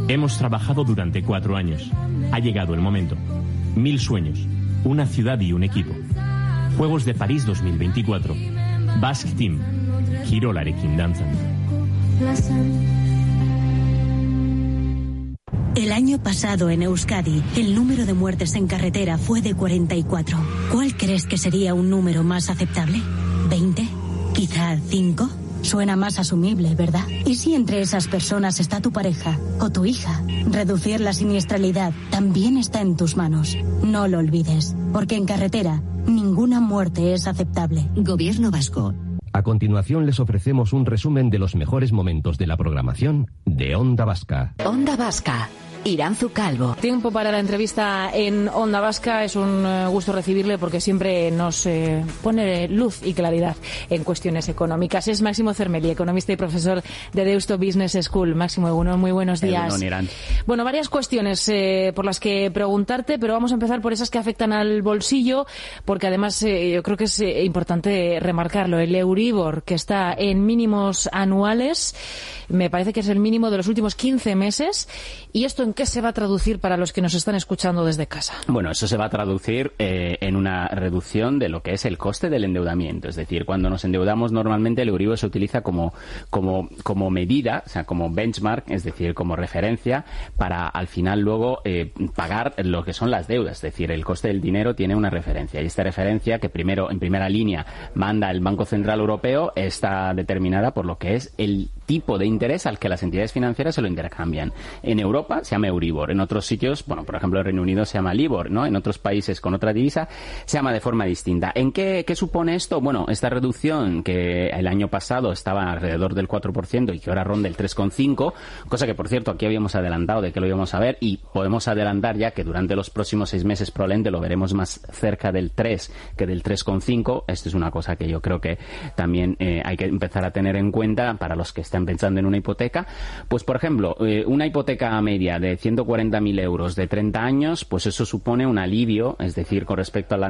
Hemos trabajado durante 4 años. Ha llegado el momento. 1000 sueños, una ciudad y un equipo. Juegos de París 2024. Basque Team. Kirolarekin danzan. El año pasado en Euskadi, el número de muertes en carretera fue de 44. ¿Cuál crees que sería un número más aceptable? ¿20? ¿Quizá 5? Suena más asumible, ¿verdad? ¿Y si entre esas personas está tu pareja o tu hija? Reducir la siniestralidad también está en tus manos. No lo olvides, porque en carretera ninguna muerte es aceptable. Gobierno vasco. A continuación les ofrecemos un resumen de los mejores momentos de la programación de Onda Vasca. Onda Vasca. Iranzu Calvo. Tiempo para la entrevista en Onda Vasca. Es un gusto recibirle porque siempre nos pone luz y claridad en cuestiones económicas. Es Máximo Cermeli, economista y profesor de Deusto Business School. Máximo, muy buenos días. Bueno, varias cuestiones por las que preguntarte, pero vamos a empezar por esas que afectan al bolsillo, porque además yo creo que es importante remarcarlo. El Euribor, que está en mínimos anuales, me parece que es el mínimo de los últimos 15 meses. ¿Y esto en qué se va a traducir para los que nos están escuchando desde casa? Bueno, eso se va a traducir en una reducción de lo que es el coste del endeudamiento. Es decir, cuando nos endeudamos normalmente el Euribor se utiliza como medida, o sea, como benchmark, es decir, como referencia para al final luego pagar lo que son las deudas. Es decir, el coste del dinero tiene una referencia y esta referencia, que primero en primera línea manda el Banco Central Europeo, está determinada por lo que es el tipo de interés al que las entidades financieras se lo intercambian. En Europa se llama Euribor, en otros sitios, bueno, por ejemplo, el Reino Unido se llama Libor, ¿no? En otros países con otra divisa se llama de forma distinta. ¿En qué supone esto? Bueno, esta reducción que el año pasado estaba alrededor del 4% y que ahora ronda el 3,5%, cosa que, por cierto, aquí habíamos adelantado de que lo íbamos a ver y podemos adelantar ya que durante los próximos 6 meses probablemente lo veremos más cerca del 3 que del 3,5%. Esto es una cosa que yo creo que también hay que empezar a tener en cuenta para los que están pensando en una hipoteca. Pues, por ejemplo, una hipoteca media de 140.000 euros de 30 años, pues eso supone un alivio, es decir, con respecto a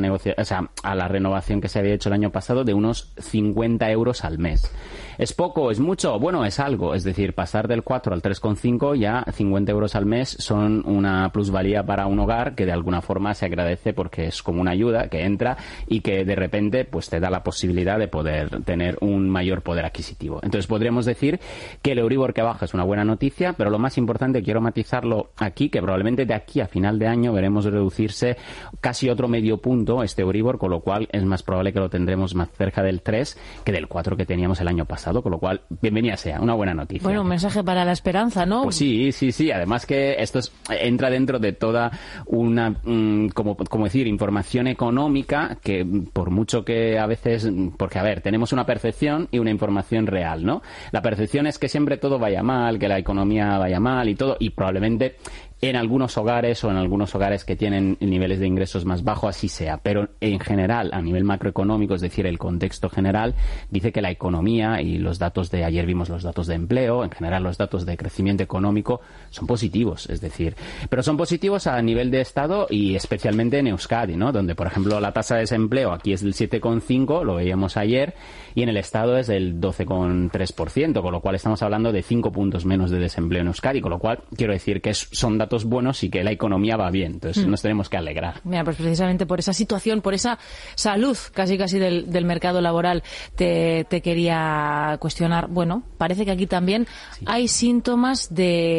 a la renovación que se había hecho el año pasado, de unos 50 euros al mes. ¿Es poco? ¿Es mucho? Bueno, es algo. Es decir, pasar del 4 al 3,5, ya 50 euros al mes son una plusvalía para un hogar que de alguna forma se agradece porque es como una ayuda que entra y que de repente pues te da la posibilidad de poder tener un mayor poder adquisitivo. Entonces podríamos decir que el Euribor que baja es una buena noticia, pero lo más importante, quiero matizarlo aquí, que probablemente de aquí a final de año veremos reducirse casi otro medio punto este Euribor, con lo cual es más probable que lo tendremos más cerca del 3 que del 4 que teníamos el año pasado. Con lo cual, bienvenida sea, una buena noticia. Bueno, un mensaje para la esperanza, ¿no? Pues sí. Además que esto entra dentro de toda una, como decir, información económica que por mucho que a veces, porque a ver, tenemos una percepción y una información real, ¿no? La percepción es que siempre todo vaya mal, que la economía vaya mal y todo, y probablemente en algunos hogares o en algunos hogares que tienen niveles de ingresos más bajos así sea, pero en general, a nivel macroeconómico, es decir, el contexto general, dice que la economía y los datos de ayer vimos los datos de empleo, en general los datos de crecimiento económico son positivos, es decir, pero son positivos a nivel de Estado y especialmente en Euskadi, ¿no? Donde, por ejemplo, la tasa de desempleo aquí es del 7,5%, lo veíamos ayer, y en el Estado es del 12,3%, con lo cual estamos hablando de 5 puntos menos de desempleo en Euskadi, con lo cual quiero decir que son datos buenos y que la economía va bien, entonces nos tenemos que alegrar. Mira, pues precisamente por esa situación, por esa salud casi del mercado laboral te quería cuestionar. Bueno, parece que aquí también hay síntomas,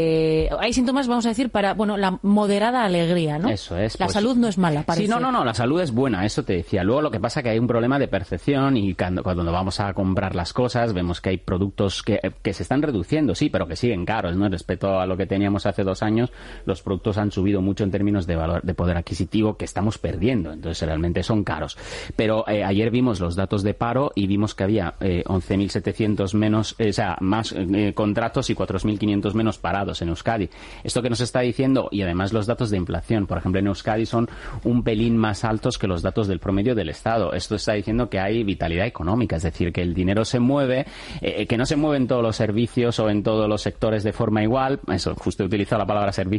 vamos a decir, para la moderada alegría, ¿no? Eso es. La salud no es mala, parece. Sí, no, la salud es buena, eso te decía. Luego lo que pasa es que hay un problema de percepción y cuando vamos a comprar las cosas vemos que hay productos que se están reduciendo, sí, pero que siguen caros, ¿no? Respecto a lo que teníamos hace 2 años, los productos han subido mucho en términos de valor, de poder adquisitivo, que estamos perdiendo, entonces realmente son caros. Pero ayer vimos los datos de paro y vimos que había 11.700 menos, más contratos y 4.500 menos parados en Euskadi. Esto que nos está diciendo, y además los datos de inflación, por ejemplo en Euskadi son un pelín más altos que los datos del promedio del Estado. Esto está diciendo que hay vitalidad económica, es decir, que el dinero se mueve, que no se mueve en todos los servicios o en todos los sectores de forma igual. Eso, justo he utilizado la palabra servicio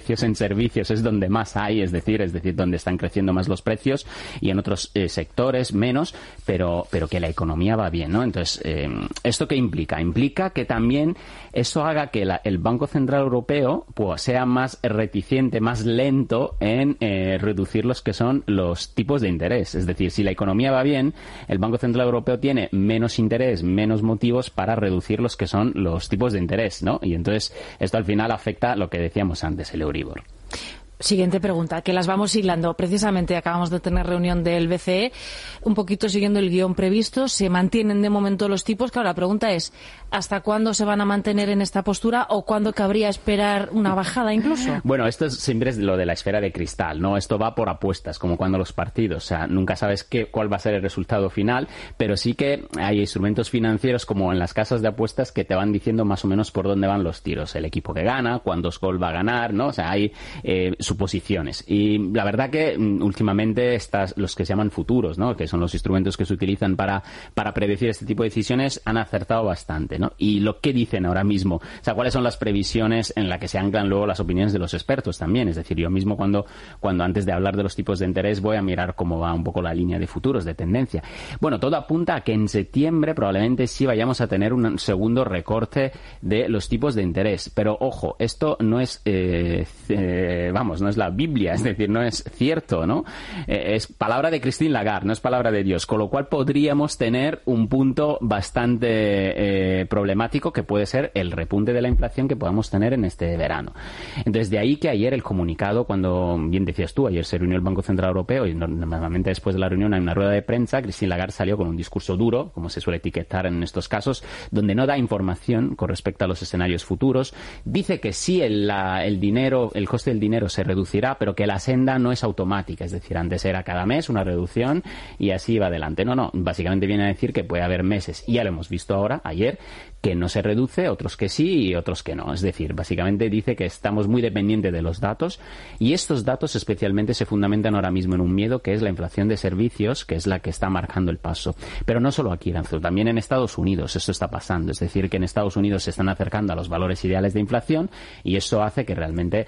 precios en servicios es donde más hay, es decir, donde están creciendo más los precios, y en otros sectores menos, pero que la economía va bien, ¿no? Entonces, ¿esto qué implica? Implica que también eso haga que el Banco Central Europeo pues sea más reticente, más lento en reducir los que son los tipos de interés. Es decir, si la economía va bien, el Banco Central Europeo tiene menos interés, menos motivos para reducir los que son los tipos de interés, ¿no? Y entonces esto al final afecta lo que decíamos antes, el Euribor. Siguiente pregunta, que las vamos hilando. Precisamente acabamos de tener reunión del BCE, un poquito siguiendo el guión previsto. Se mantienen de momento los tipos. Claro, la pregunta es, ¿hasta cuándo se van a mantener en esta postura o cuándo cabría esperar una bajada incluso? Bueno, esto siempre es lo de la esfera de cristal, ¿no? Esto va por apuestas, como cuando los partidos. O sea, nunca sabes cuál va a ser el resultado final, pero sí que hay instrumentos financieros como en las casas de apuestas que te van diciendo más o menos por dónde van los tiros. El equipo que gana, cuántos goles va a ganar, ¿no? O sea, hay suposiciones. Y la verdad que últimamente los que se llaman futuros, ¿no? Que son los instrumentos que se utilizan para predecir este tipo de decisiones, han acertado bastante, ¿no? Y lo que dicen ahora mismo, o sea, cuáles son las previsiones en las que se anclan luego las opiniones de los expertos también. Es decir, yo mismo cuando antes de hablar de los tipos de interés voy a mirar cómo va un poco la línea de futuros, de tendencia. Bueno, todo apunta a que en septiembre probablemente sí vayamos a tener un segundo recorte de los tipos de interés. Pero ojo, esto no es no es la Biblia, es decir, no es cierto, ¿no? Es palabra de Christine Lagarde, no es palabra de Dios, con lo cual podríamos tener un punto bastante problemático que puede ser el repunte de la inflación que podamos tener en este verano. Entonces, de ahí que ayer el comunicado, cuando bien decías tú, ayer se reunió el Banco Central Europeo y normalmente después de la reunión hay una rueda de prensa, Christine Lagarde salió con un discurso duro, como se suele etiquetar en estos casos, donde no da información con respecto a los escenarios futuros. Dice que sí, el coste del dinero se reducirá, pero que la senda no es automática, es decir, antes era cada mes una reducción y así va adelante. No, básicamente viene a decir que puede haber meses, y ya lo hemos visto ahora, ayer, que no se reduce, otros que sí y otros que no. Es decir, básicamente dice que estamos muy dependientes de los datos, y estos datos especialmente se fundamentan ahora mismo en un miedo que es la inflación de servicios, que es la que está marcando el paso. Pero no solo aquí, Aranzú, también en Estados Unidos esto está pasando. Es decir, que en Estados Unidos se están acercando a los valores ideales de inflación, y eso hace que realmente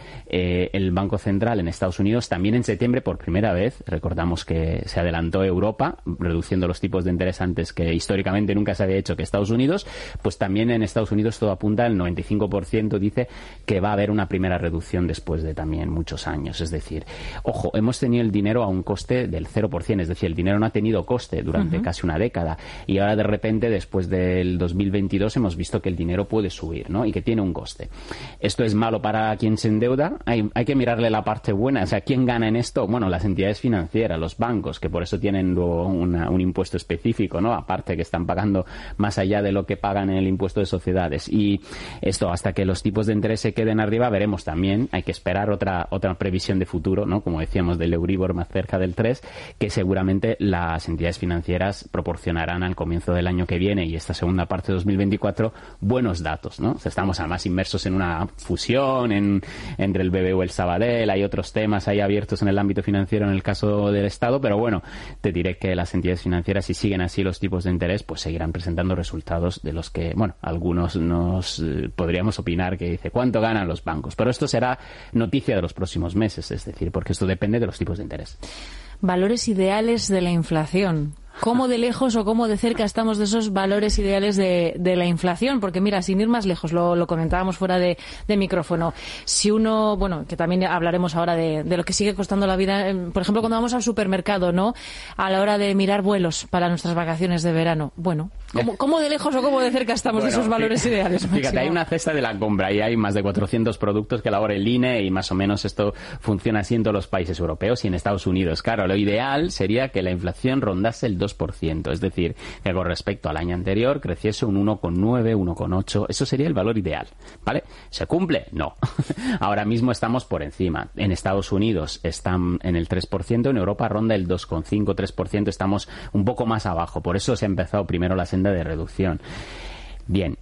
el Banco Central en Estados Unidos también en septiembre, por primera vez, recordamos que se adelantó Europa reduciendo los tipos de interés antes, que históricamente nunca se había hecho, que Estados Unidos, pues también en Estados Unidos todo apunta, el 95% dice que va a haber una primera reducción después de también muchos años. Es decir, ojo, hemos tenido el dinero a un coste del 0%, es decir, el dinero no ha tenido coste durante casi una década, y ahora de repente, después del 2022, hemos visto que el dinero puede subir, ¿no? Y que tiene un coste. ¿Esto es malo para quien se endeuda? Hay que mirarle la parte buena. O sea, ¿quién gana en esto? Bueno, las entidades financieras, los bancos, que por eso tienen luego un impuesto específico, ¿no? Aparte, que están pagando más allá de lo que pagan en el impuesto de sociedades. Y esto, hasta que los tipos de interés se queden arriba, veremos también. Hay que esperar otra previsión de futuro, ¿no? Como decíamos, del Euribor más cerca del 3, que seguramente las entidades financieras proporcionarán al comienzo del año que viene y esta segunda parte de 2024 buenos datos, ¿no? O sea, estamos además inmersos en una fusión entre el BBVA y el Sabadell, hay otros temas ahí abiertos en el ámbito financiero en el caso del Estado, pero bueno, te diré que las entidades financieras, si siguen así los tipos de interés, pues seguirán presentando resultados de los que, bueno, algunos nos podríamos opinar que dice cuánto ganan los bancos, pero esto será noticia de los próximos meses, es decir, porque esto depende de los tipos de interés. Valores ideales de la inflación. ¿Cómo de lejos o cómo de cerca estamos de esos valores ideales de la inflación? Porque mira, sin ir más lejos, lo comentábamos fuera de micrófono. Si uno, bueno, que también hablaremos ahora de lo que sigue costando la vida, por ejemplo, cuando vamos al supermercado, ¿no? A la hora de mirar vuelos para nuestras vacaciones de verano. Bueno, ¿cómo de lejos o cómo de cerca estamos de esos valores ideales, Máximo? Fíjate, hay una cesta de la compra y hay más de 400 productos que elabora el INE, y más o menos esto funciona así en todos los países europeos y en Estados Unidos. Claro, lo ideal sería que la inflación rondase el 2%, es decir, que con respecto al año anterior creciese un 1,9, 1,8, eso sería el valor ideal, ¿vale? ¿Se cumple? No. Ahora mismo estamos por encima. En Estados Unidos están en el 3%, en Europa ronda el 2,5, 3%, estamos un poco más abajo, por eso se ha empezado primero la senda de reducción. Bien,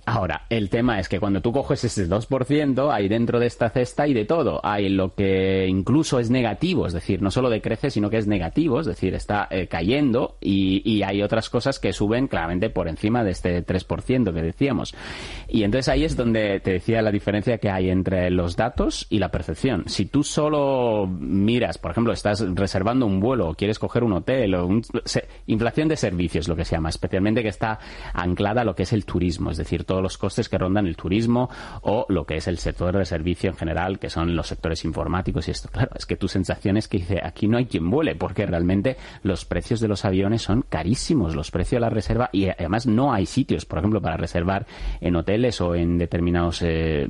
Ahora, el tema es que cuando tú coges ese 2%, hay dentro de esta cesta y de todo. Hay lo que incluso es negativo, es decir, no solo decrece, sino que es negativo, es decir, está cayendo, y hay otras cosas que suben claramente por encima de este 3% que decíamos. Y entonces ahí es donde te decía la diferencia que hay entre los datos y la percepción. Si tú solo miras, por ejemplo, estás reservando un vuelo o quieres coger un hotel, inflación de servicios, lo que se llama, especialmente que está anclada a lo que es el turismo, es decir, todos los costes que rondan el turismo o lo que es el sector de servicio en general, que son los sectores informáticos y esto. Claro, es que tu sensación es que dice, aquí no hay quien vuele, porque realmente los precios de los aviones son carísimos, los precios de la reserva, y además no hay sitios, por ejemplo, para reservar en hoteles o en determinadas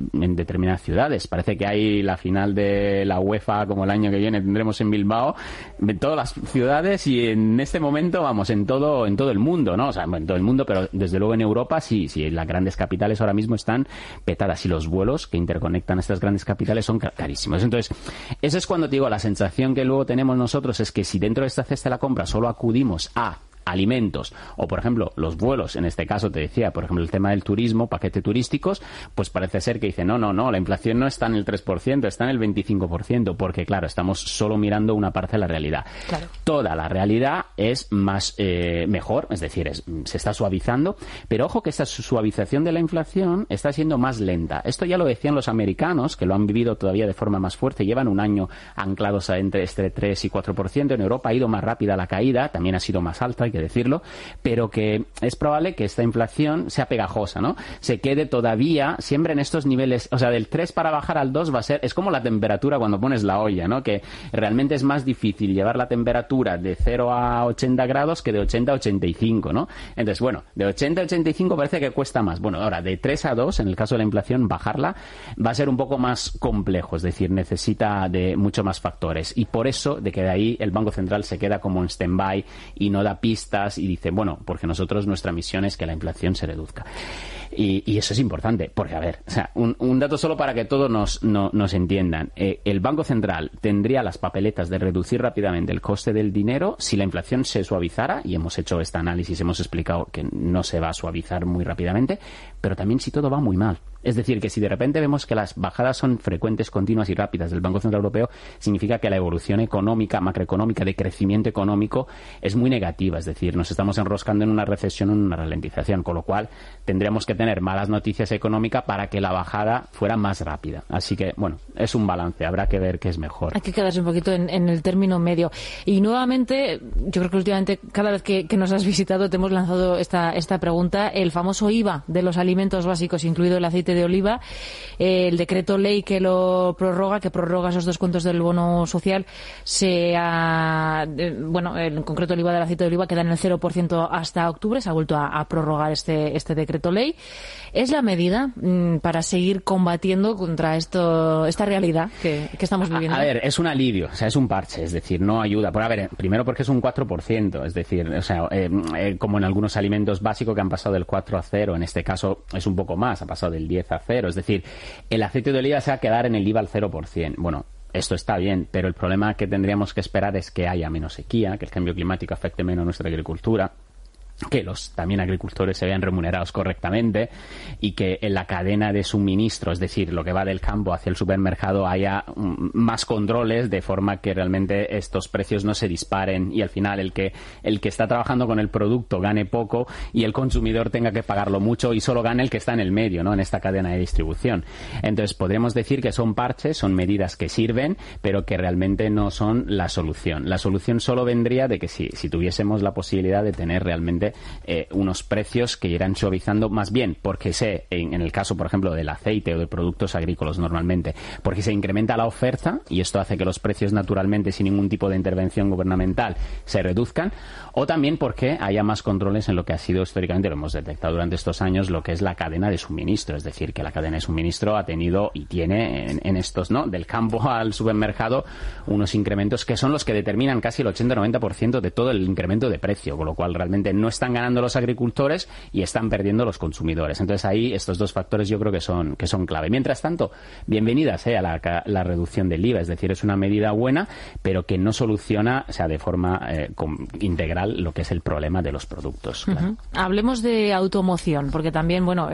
ciudades. Parece que hay la final de la UEFA, como el año que viene tendremos en Bilbao, en todas las ciudades, y en este momento, vamos, en todo el mundo, ¿no? O sea, en todo el mundo, pero desde luego en Europa sí, las grandes capitales ahora mismo están petadas, y los vuelos que interconectan estas grandes capitales son carísimos. Entonces, eso es cuando te digo, la sensación que luego tenemos nosotros es que si dentro de esta cesta de la compra solo acudimos a alimentos o, por ejemplo, los vuelos, en este caso te decía, por ejemplo, el tema del turismo, paquetes turísticos, pues parece ser que dice, no, la inflación no está en el 3%, está en el 25%, porque, claro, estamos solo mirando una parte de la realidad. Claro. Toda la realidad es más mejor, es decir, se está suavizando, pero ojo que esta suavización de la inflación está siendo más lenta. Esto ya lo decían los americanos, que lo han vivido todavía de forma más fuerte, llevan un año anclados entre este 3 y 4%, en Europa ha ido más rápida la caída, también ha sido más alta, hay que decirlo, pero que es probable que esta inflación sea pegajosa, ¿no? Se quede todavía siempre en estos niveles, o sea, del 3 para bajar al 2 es como la temperatura cuando pones la olla, ¿no? Que realmente es más difícil llevar la temperatura de 0 a 80 grados que de 80 a 85, ¿no? Entonces, bueno, de 80 a 85 parece que cuesta más. Bueno, ahora, de 3 a 2, en el caso de la inflación, bajarla va a ser un poco más complejo, es decir, necesita de mucho más factores. Y por eso, de que de ahí el Banco Central se queda como en stand-by y no da pistas y dice, bueno, porque nosotros nuestra misión es que la inflación se reduzca. Y eso es importante, porque, a ver, o sea, un dato solo para que todos nos entiendan. El Banco Central tendría las papeletas de reducir rápidamente el coste del dinero si la inflación se suavizara, y hemos hecho este análisis, hemos explicado que no se va a suavizar muy rápidamente, pero también si todo va muy mal. Es decir, que si de repente vemos que las bajadas son frecuentes, continuas y rápidas del Banco Central Europeo, significa que la evolución económica, macroeconómica, de crecimiento económico es muy negativa. Es decir, nos estamos enroscando en una recesión, en una ralentización, con lo cual tendríamos que tener malas noticias económicas para que la bajada fuera más rápida. Así que, bueno, es un balance, habrá que ver qué es mejor. Hay que quedarse un poquito en el término medio. Y nuevamente, yo creo que últimamente, cada vez que nos has visitado, te hemos lanzado esta pregunta, el famoso IVA de los alimentos básicos, incluido el aceite de oliva, el decreto ley que lo prorroga, que prorroga esos descuentos del bono social, en concreto el IVA del aceite de oliva queda en el 0% hasta octubre, se ha vuelto a prorrogar este decreto ley. ¿Es la medida para seguir combatiendo contra esta realidad que estamos viviendo? A ver, es un alivio, o sea, es un parche, es decir, no ayuda. Por, a ver, primero porque es un 4%, es decir, o sea, como en algunos alimentos básicos que han pasado del 4 a 0, en este caso es un poco más, ha pasado del 10 a 0, es decir, el aceite de oliva se va a quedar en el IVA al 0%. Bueno, esto está bien, pero el problema que tendríamos que esperar es que haya menos sequía, que el cambio climático afecte menos nuestra agricultura, que los también agricultores se vean remunerados correctamente y que en la cadena de suministro, es decir, lo que va del campo hacia el supermercado, haya más controles de forma que realmente estos precios no se disparen y al final el que está trabajando con el producto gane poco y el consumidor tenga que pagarlo mucho y solo gane el que está en el medio, ¿no?, en esta cadena de distribución. Entonces podremos decir que son parches, son medidas que sirven, pero que realmente no son la solución. La solución solo vendría de que si tuviésemos la posibilidad de tener realmente unos precios que irán suavizando más bien, porque en el caso, por ejemplo, del aceite o de productos agrícolas normalmente, porque se incrementa la oferta y esto hace que los precios naturalmente, sin ningún tipo de intervención gubernamental, se reduzcan, o también porque haya más controles en lo que ha sido históricamente, lo hemos detectado durante estos años, lo que es la cadena de suministro, es decir, que la cadena de suministro ha tenido y tiene en estos, ¿no?, del campo al supermercado, unos incrementos que son los que determinan casi el 80-90% de todo el incremento de precio, con lo cual realmente no están ganando los agricultores y están perdiendo los consumidores. Entonces ahí estos dos factores yo creo que son clave. Mientras tanto, bienvenidas a la reducción del IVA, es decir, es una medida buena, pero que no soluciona, o sea, de forma integral lo que es el problema de los productos. Claro. Hablemos de automoción, porque también, bueno,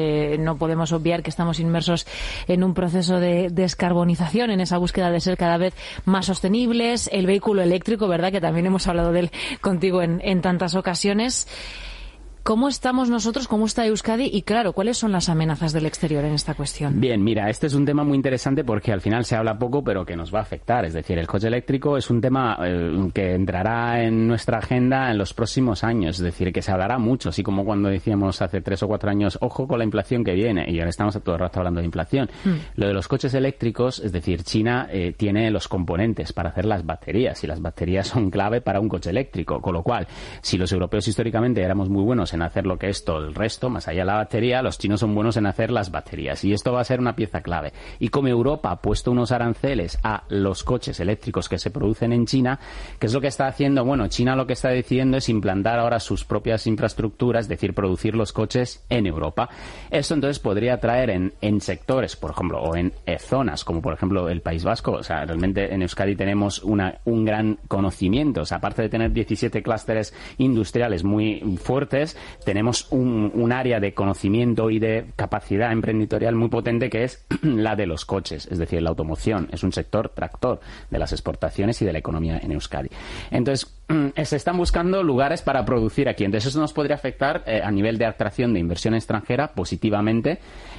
no podemos obviar que estamos inmersos en un proceso de descarbonización, en esa búsqueda de ser cada vez más sostenibles. El vehículo eléctrico, ¿verdad?, que también hemos hablado de él contigo en tantas ocasiones. ¿Cómo estamos nosotros? ¿Cómo está Euskadi? Y claro, ¿cuáles son las amenazas del exterior en esta cuestión? Bien, mira, este es un tema muy interesante porque al final se habla poco, pero que nos va a afectar. Es decir, el coche eléctrico es un tema que entrará en nuestra agenda en los próximos años. Es decir, que se hablará mucho, así como cuando decíamos hace 3 o 4 años, ojo con la inflación que viene, y ahora estamos todo el rato hablando de inflación. Lo de los coches eléctricos, es decir, China tiene los componentes para hacer las baterías, y las baterías son clave para un coche eléctrico. Con lo cual, si los europeos históricamente éramos muy buenos en hacer lo que es todo el resto, más allá de la batería, los chinos son buenos en hacer las baterías, y esto va a ser una pieza clave. Y como Europa ha puesto unos aranceles a los coches eléctricos que se producen en China, ¿qué es lo que está haciendo? Bueno, China lo que está decidiendo es implantar ahora sus propias infraestructuras, es decir, producir los coches en Europa. Esto entonces podría traer en sectores, por ejemplo, o en zonas como por ejemplo el País Vasco. O sea, realmente en Euskadi tenemos un gran conocimiento. O sea, aparte de tener 17 clústeres industriales muy fuertes, tenemos un área de conocimiento y de capacidad emprendedorial muy potente, que es la de los coches, es decir, la automoción. Es un sector tractor de las exportaciones y de la economía en Euskadi. Entonces, se están buscando lugares para producir aquí. Entonces, eso nos podría afectar a nivel de atracción de inversión extranjera positivamente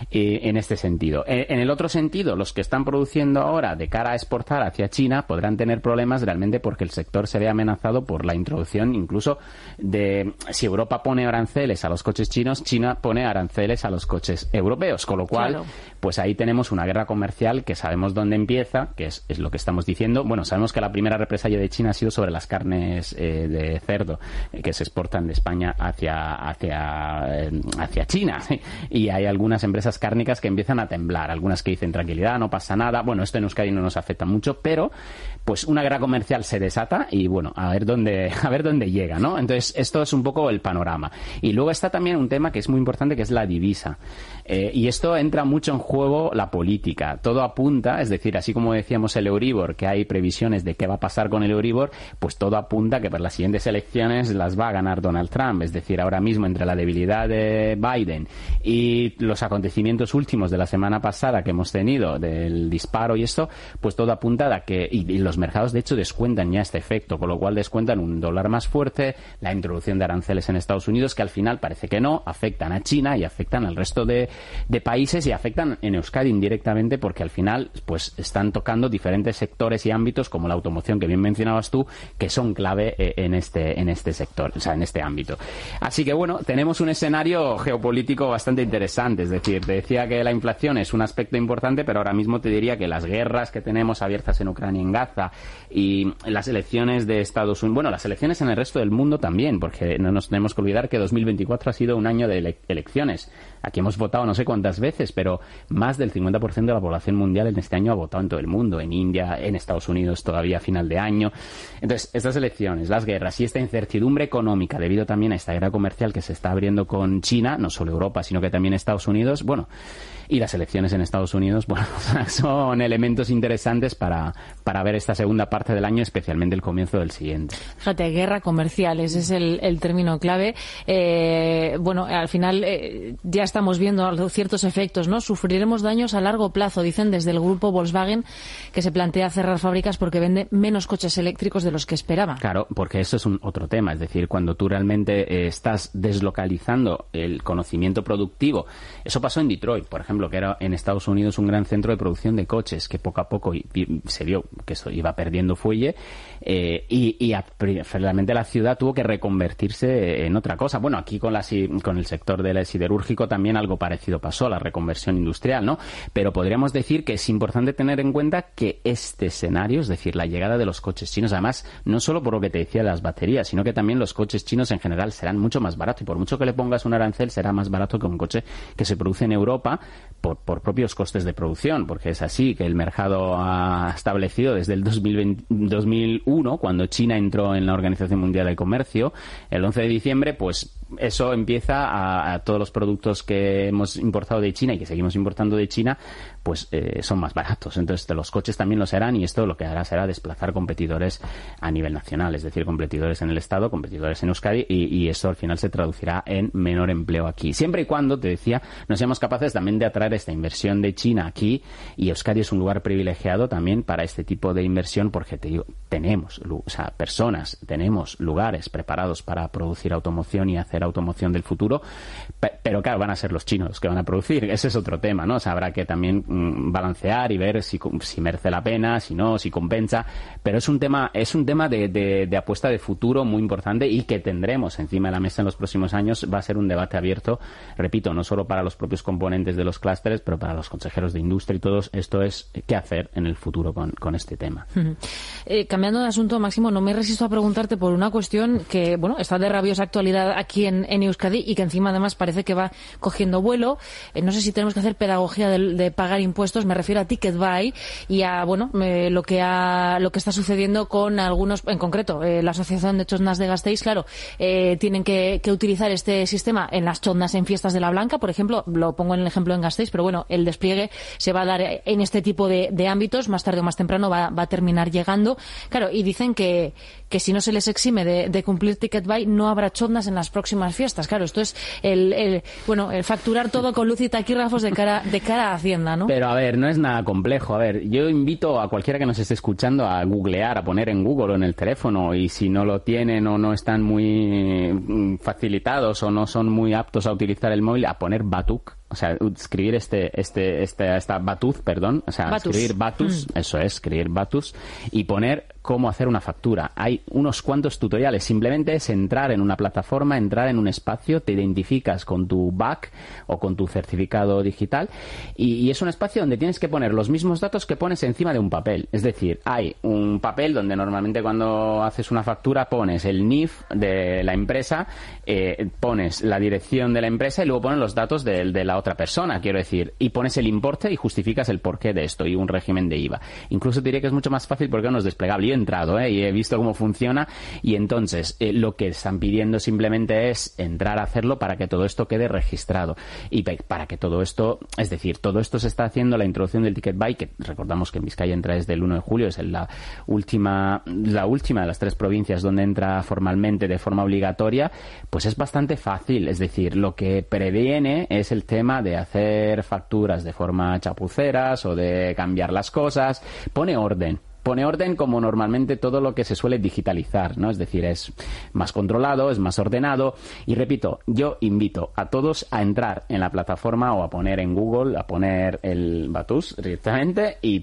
en este sentido. En el otro sentido, los que están produciendo ahora de cara a exportar hacia China podrán tener problemas realmente porque el sector se ve amenazado por la introducción incluso de, si Europa pone aranceles a los coches chinos, China pone aranceles a los coches europeos, con lo cual, claro, pues ahí tenemos una guerra comercial que sabemos dónde empieza, que es lo que estamos diciendo. Bueno, sabemos que la primera represalia de China ha sido sobre las carnes de cerdo que se exportan de España hacia China, y hay algunas empresas cárnicas que empiezan a temblar, algunas que dicen tranquilidad, no pasa nada. Bueno, esto en Euskadi no nos afecta mucho, pero pues una guerra comercial se desata y bueno, a ver dónde llega, ¿no? Entonces, esto es un poco el panorama. Y luego está también un tema que es muy importante, que es la divisa. Y esto entra mucho en juego la política. Todo apunta, es decir, así como decíamos el Euribor, que hay previsiones de qué va a pasar con el Euribor, pues todo apunta que para las siguientes elecciones las va a ganar Donald Trump. Es decir, ahora mismo entre la debilidad de Biden y los acontecimientos últimos de la semana pasada que hemos tenido, del disparo y esto, pues todo apunta a que, y los mercados de hecho descuentan ya este efecto, con lo cual descuentan un dólar más fuerte, la introducción de aranceles en Estados Unidos, que al final parece que no, afectan a China y afectan al resto de países y afectan en Euskadi indirectamente, porque al final pues están tocando diferentes sectores y ámbitos como la automoción, que bien mencionabas tú, que son clave en este sector, o sea, en este ámbito. Así que bueno, tenemos un escenario geopolítico bastante interesante. Es decir, te decía que la inflación es un aspecto importante, pero ahora mismo te diría que las guerras que tenemos abiertas en Ucrania y en Gaza, y las elecciones de Estados Unidos, bueno, las elecciones en el resto del mundo también, porque no nos tenemos que olvidar que 2024 ha sido un año de elecciones. Aquí hemos votado no sé cuántas veces, pero más del 50% de la población mundial en este año ha votado en todo el mundo, en India, en Estados Unidos todavía a final de año. Entonces, estas elecciones, las guerras y esta incertidumbre económica debido también a esta guerra comercial que se está abriendo con China, no solo Europa, sino que también Estados Unidos, bueno, y las elecciones en Estados Unidos, bueno, son elementos interesantes para ver esta segunda parte del año, especialmente el comienzo del siguiente. Fíjate, guerra comercial, ese es el término clave. Bueno, al final ya estamos viendo ciertos efectos, ¿no? Sufriremos daños a largo plazo, dicen desde el grupo Volkswagen, que se plantea cerrar fábricas porque vende menos coches eléctricos de los que esperaba. Claro, porque eso es otro tema, es decir, cuando tú realmente estás deslocalizando el conocimiento productivo. Eso pasó en Detroit, por ejemplo, que era en Estados Unidos un gran centro de producción de coches, que poco a poco se vio que eso iba perdiendo fuelle, y realmente la ciudad tuvo que reconvertirse en otra cosa. Bueno, aquí con el sector del siderúrgico también algo parecido pasó, la reconversión industrial, ¿no? Pero podríamos decir que es importante tener en cuenta que este escenario, es decir, la llegada de los coches chinos, además, no solo por lo que te decía de las baterías, sino que también los coches chinos en general serán mucho más baratos, y por mucho que le pongas un arancel será más barato que un coche que se produce en Europa por propios costes de producción, porque es así que el mercado ha establecido desde el 2001, cuando China entró en la Organización Mundial del Comercio, el 11 de diciembre, pues pues eso empieza a todos los productos que hemos importado de China y que seguimos importando de China, pues son más baratos. Entonces los coches también lo serán, y esto lo que hará será desplazar competidores a nivel nacional, es decir, competidores en el Estado, competidores en Euskadi, y esto al final se traducirá en menor empleo aquí. Siempre y cuando, te decía, no seamos capaces también de atraer esta inversión de China aquí, y Euskadi es un lugar privilegiado también para este tipo de inversión, porque te digo, tenemos personas, tenemos lugares preparados para producir automoción y hacer automoción del futuro, pero claro, van a ser los chinos los que van a producir. Ese es otro tema, ¿no? O sea, habrá que también balancear y ver si merece la pena, si no, si compensa, pero es un tema de apuesta de futuro muy importante, y que tendremos encima de la mesa en los próximos años. Va a ser un debate abierto, repito, no solo para los propios componentes de los clústeres, pero para los consejeros de industria y todos. Esto es qué hacer en el futuro con este tema. Cambiando de asunto, Máximo, no me resisto a preguntarte por una cuestión que, bueno, está de rabiosa actualidad aquí en Euskadi, y que encima además parece que va cogiendo vuelo. No sé si tenemos que hacer pedagogía de pagar impuestos. Me refiero a Ticket Buy y a, bueno, lo que está sucediendo con algunos, en concreto, la Asociación de Chondas de Gasteiz, claro, tienen que utilizar este sistema en las chondas en fiestas de la Blanca, por ejemplo. Lo pongo en el ejemplo en Gasteiz, pero bueno, el despliegue se va a dar en este tipo de ámbitos. Más tarde o más temprano va a terminar llegando. Claro, y dicen que si no se les exime de cumplir Ticket Buy, no habrá chondas en las próximas fiestas. Claro, esto es el facturar todo con luz y taquígrafos de cara a Hacienda, ¿no? Pero a ver, no es nada complejo. A ver, yo invito a cualquiera que nos esté escuchando a googlear, a poner en Google o en el teléfono, y si no lo tienen o no están muy facilitados o no son muy aptos a utilizar el móvil, a poner Batuk. O sea, escribir esta Batuz, perdón. O sea, Batus. Escribir Batus, eso es, escribir Batus, y poner cómo hacer una factura. Hay unos cuantos tutoriales. Simplemente es entrar en una plataforma, entrar en un espacio, te identificas con tu BAC o con tu certificado digital, y es un espacio donde tienes que poner los mismos datos que pones encima de un papel. Es decir, hay un papel donde normalmente cuando haces una factura pones el NIF de la empresa, pones la dirección de la empresa y luego pones los datos de la otra persona, quiero decir, y pones el importe y justificas el porqué de esto y un régimen de IVA. Incluso te diré que es mucho más fácil porque no es desplegable. Yo he entrado y he visto cómo funciona, y entonces lo que están pidiendo simplemente es entrar a hacerlo para que todo esto quede registrado, y para que todo esto, es decir, todo esto se está haciendo, la introducción del Ticket Buy, que recordamos que en Vizcaya entra desde el 1 de julio, es la última de las 3 provincias donde entra formalmente de forma obligatoria, pues es bastante fácil. Es decir, lo que previene es el tema de hacer facturas de forma chapuceras o de cambiar las cosas. Pone orden como normalmente todo lo que se suele digitalizar, ¿no? Es decir, es más controlado, es más ordenado, y repito, yo invito a todos a entrar en la plataforma o a poner en Google, a poner el Batus directamente y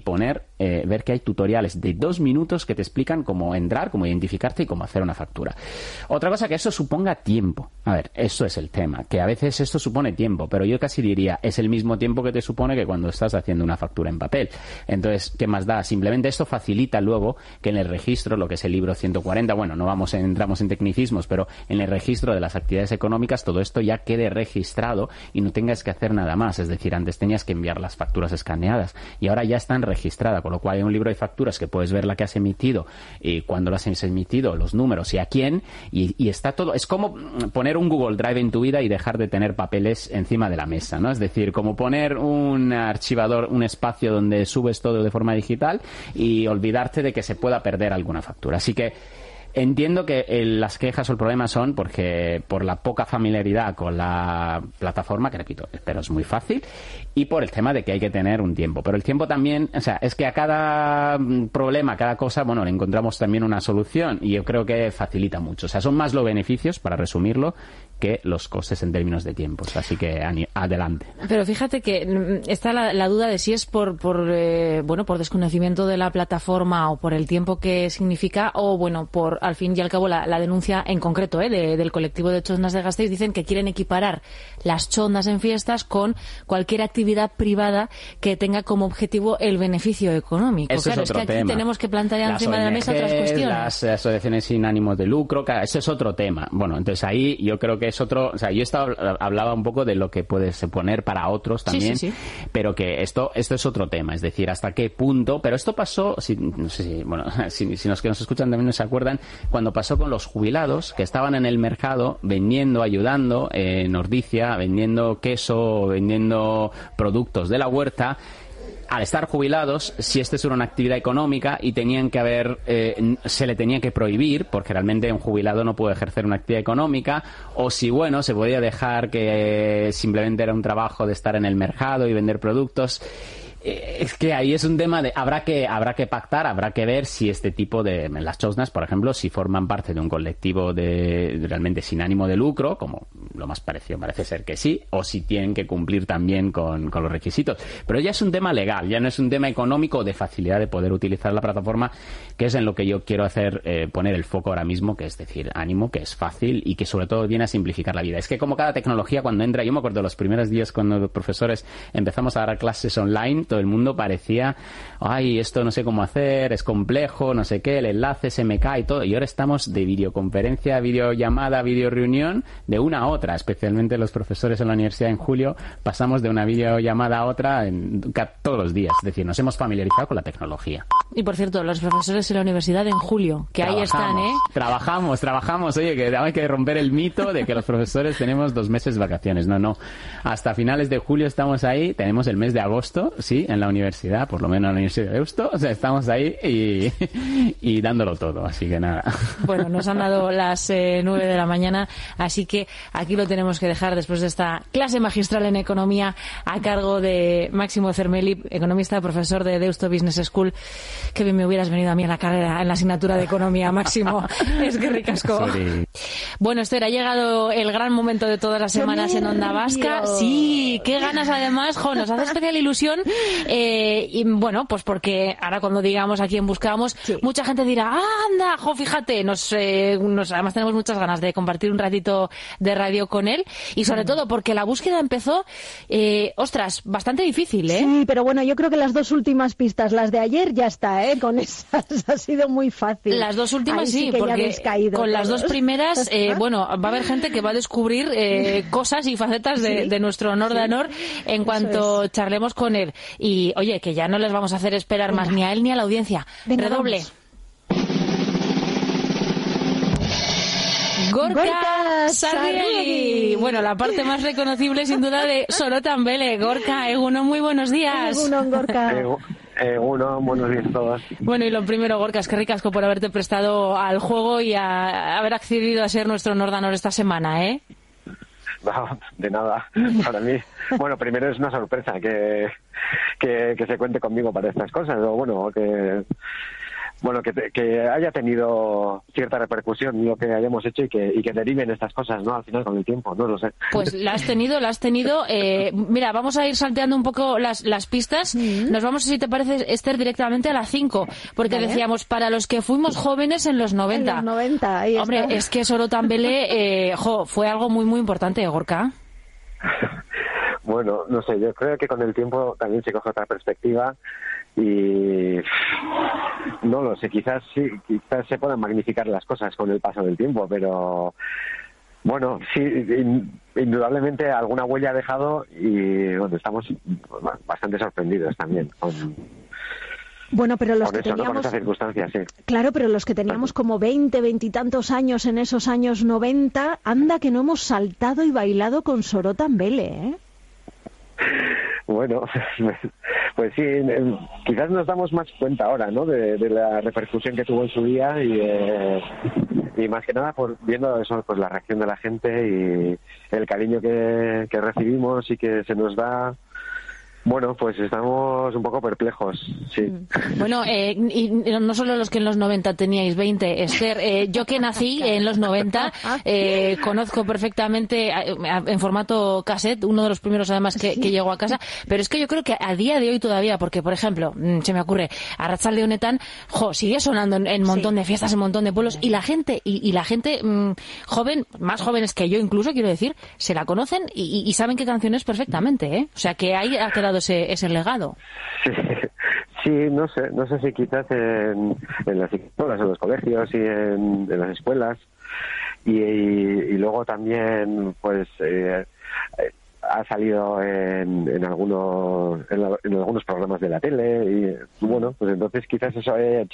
ver que hay tutoriales de 2 minutos que te explican cómo entrar, cómo identificarte y cómo hacer una factura. Otra cosa, que eso suponga tiempo. A ver, eso es el tema, que a veces esto supone tiempo, pero yo casi diría, es el mismo tiempo que te supone que cuando estás haciendo una factura en papel. Entonces, ¿qué más da? Simplemente esto facilita luego que en el registro, lo que es el libro 140, bueno, entramos en tecnicismos, pero en el registro de las actividades económicas todo esto ya quede registrado y no tengas que hacer nada más. Es decir, antes tenías que enviar las facturas escaneadas y ahora ya están registradas, con lo cual hay un libro de facturas que puedes ver la que has emitido y cuándo las has emitido, los números y a quién, y está todo. Es como poner un Google Drive en tu vida y dejar de tener papeles encima de la mesa, ¿no? Es decir, como poner un archivador, un espacio donde subes todo de forma digital y olvidarte de que se pueda perder alguna factura. Así que entiendo que las quejas o el problema son porque por la poca familiaridad con la plataforma, que repito, pero es muy fácil, y por el tema de que hay que tener un tiempo. Pero el tiempo también, o sea, es que a cada problema, a cada cosa, bueno, le encontramos también una solución, y yo creo que facilita mucho. O sea, son más los beneficios, para resumirlo, que los costes en términos de tiempos. Así que adelante. Pero fíjate que está la duda de si es por desconocimiento de la plataforma o por el tiempo que significa, o bueno, por al fin y al cabo la denuncia en concreto del colectivo de chondas de Gasteiz. Dicen que quieren equiparar las chondas en fiestas con cualquier actividad privada que tenga como objetivo el beneficio económico. Eso claro, es otro que aquí tema. Tenemos que plantear encima de la mesa otras cuestiones. Las asociaciones sin ánimos de lucro, claro, eso es otro tema. Bueno, entonces ahí yo creo que es otro, o sea, yo hablaba un poco de lo que puede suponer para otros también, sí. pero que esto es otro tema, es decir, hasta qué punto, pero esto pasó, no sé si, bueno, si los que nos escuchan también no se acuerdan, cuando pasó con los jubilados que estaban en el mercado vendiendo, ayudando en Ordicia, vendiendo queso, vendiendo productos de la huerta. Al estar jubilados, si esta es una actividad económica y tenían que se le tenía que prohibir, porque realmente un jubilado no puede ejercer una actividad económica, o si, bueno, se podía dejar que simplemente era un trabajo de estar en el mercado y vender productos. Es que ahí es un tema de habrá que pactar, habrá que ver si este tipo de las chosnas, por ejemplo, si forman parte de un colectivo realmente sin ánimo de lucro, como lo más parecido parece ser que sí, o si tienen que cumplir también con los requisitos. Pero ya es un tema legal, ya no es un tema económico o de facilidad de poder utilizar la plataforma, que es en lo que yo quiero poner el foco ahora mismo, que es decir, ánimo, que es fácil y que sobre todo viene a simplificar la vida. Es que como cada tecnología cuando entra, yo me acuerdo los primeros días cuando los profesores empezamos a dar clases online, todo el mundo parecía, ay, esto no sé cómo hacer, es complejo, no sé qué, el enlace se me cae y todo. Y ahora estamos de videoconferencia, videollamada, videoreunión, de una a otra, especialmente los profesores en la universidad en julio, pasamos de una videollamada a otra todos los días. Es decir, nos hemos familiarizado con la tecnología. Y por cierto, los profesores en la universidad en julio, que ahí están, ¿eh? Trabajamos, oye, que hay que romper el mito de que los profesores tenemos 2 meses de vacaciones. No. Hasta finales de julio estamos ahí, tenemos el mes de agosto, sí, en la universidad, por lo menos en la Universidad de Deusto, o sea, estamos ahí y dándolo todo, así que nada. Bueno, nos han dado las 9 de la mañana, así que aquí lo tenemos que dejar después de esta clase magistral en economía a cargo de Máximo Cermelli, economista, profesor de Deusto Business School. Qué bien me hubieras venido a mí en la carrera, en la asignatura de economía, Máximo. Es que ricasco. Sorry. Bueno, Esther, ha llegado el gran momento de todas las semanas en Onda Vasca. Sí, qué ganas además, nos hace especial ilusión. Y bueno, pues porque ahora cuando digamos a quién buscamos, mucha gente dirá, anda, fíjate, además tenemos muchas ganas de compartir un ratito de radio con él y sobre todo porque la búsqueda empezó, bastante difícil, ¿eh? Sí, pero bueno, yo creo que las 2 últimas pistas, las de ayer, ya está, con esas ha sido muy fácil. Las 2 últimas sí, porque con las 2 primeras, va a haber gente que va a descubrir cosas y facetas de nuestro Nordanor en cuanto charlemos con él. Y, oye, que ya no les vamos a hacer esperar más ni a él ni a la audiencia. Redoble. Gorka Sarriegi. Bueno, la parte más reconocible sin duda de Sorotan Bele. Gorka, Egunon, muy buenos días. Egunon, Gorka. Egunon, buenos días a todos. Bueno, y lo primero, Gorka, es que ricasco por haberte prestado al juego y a haber accedido a ser nuestro Nordanor esta semana, ¿eh? No, de nada, para mí. Bueno, primero es una sorpresa que se cuente conmigo para estas cosas, o bueno, que haya tenido cierta repercusión lo que hayamos hecho y que deriven estas cosas, ¿no? Al final con el tiempo, no lo sé. Pues la has tenido. Mira, vamos a ir salteando un poco las pistas. Nos vamos, si te parece, Esther, directamente a las 5, porque decíamos, para los que fuimos jóvenes en los 90. En los 90, ahí está. Hombre, es que Sorotan Bele fue algo muy, muy importante, Gorka. Bueno, no sé, yo creo que con el tiempo también se coge otra perspectiva y no lo sé, quizás se puedan magnificar las cosas con el paso del tiempo, pero bueno, sí, indudablemente alguna huella ha dejado y bueno, estamos bastante sorprendidos también Bueno, pero los que eso, teníamos... ¿no? Con esas circunstancias, sí. Claro, pero los que teníamos como 20 y tantos años en esos años 90, anda que no hemos saltado y bailado con Sorotan Bele, ¿eh? Bueno, pues sí, quizás nos damos más cuenta ahora, ¿no? De la repercusión que tuvo en su día y más que nada por viendo eso, pues la reacción de la gente y el cariño que recibimos y que se nos da. Bueno, pues estamos un poco perplejos, sí. Bueno, y no solo los que en los 90 teníais 20, Esther, yo que nací en los 90, conozco perfectamente en formato cassette, uno de los primeros además que llegó a casa, pero es que yo creo que a día de hoy todavía, porque por ejemplo, se me ocurre, Arratsalde Honetan, sigue sonando en un montón de fiestas, en un montón de pueblos, y la gente joven, más jóvenes que yo incluso, quiero decir, se la conocen y saben qué canción es perfectamente, ¿eh? O sea que ahí ha quedado ese legado. Sí, no sé si quizás en las escuelas, en los colegios y en las escuelas y luego también pues ha salido en algunos programas de la tele y bueno, pues entonces quizás eso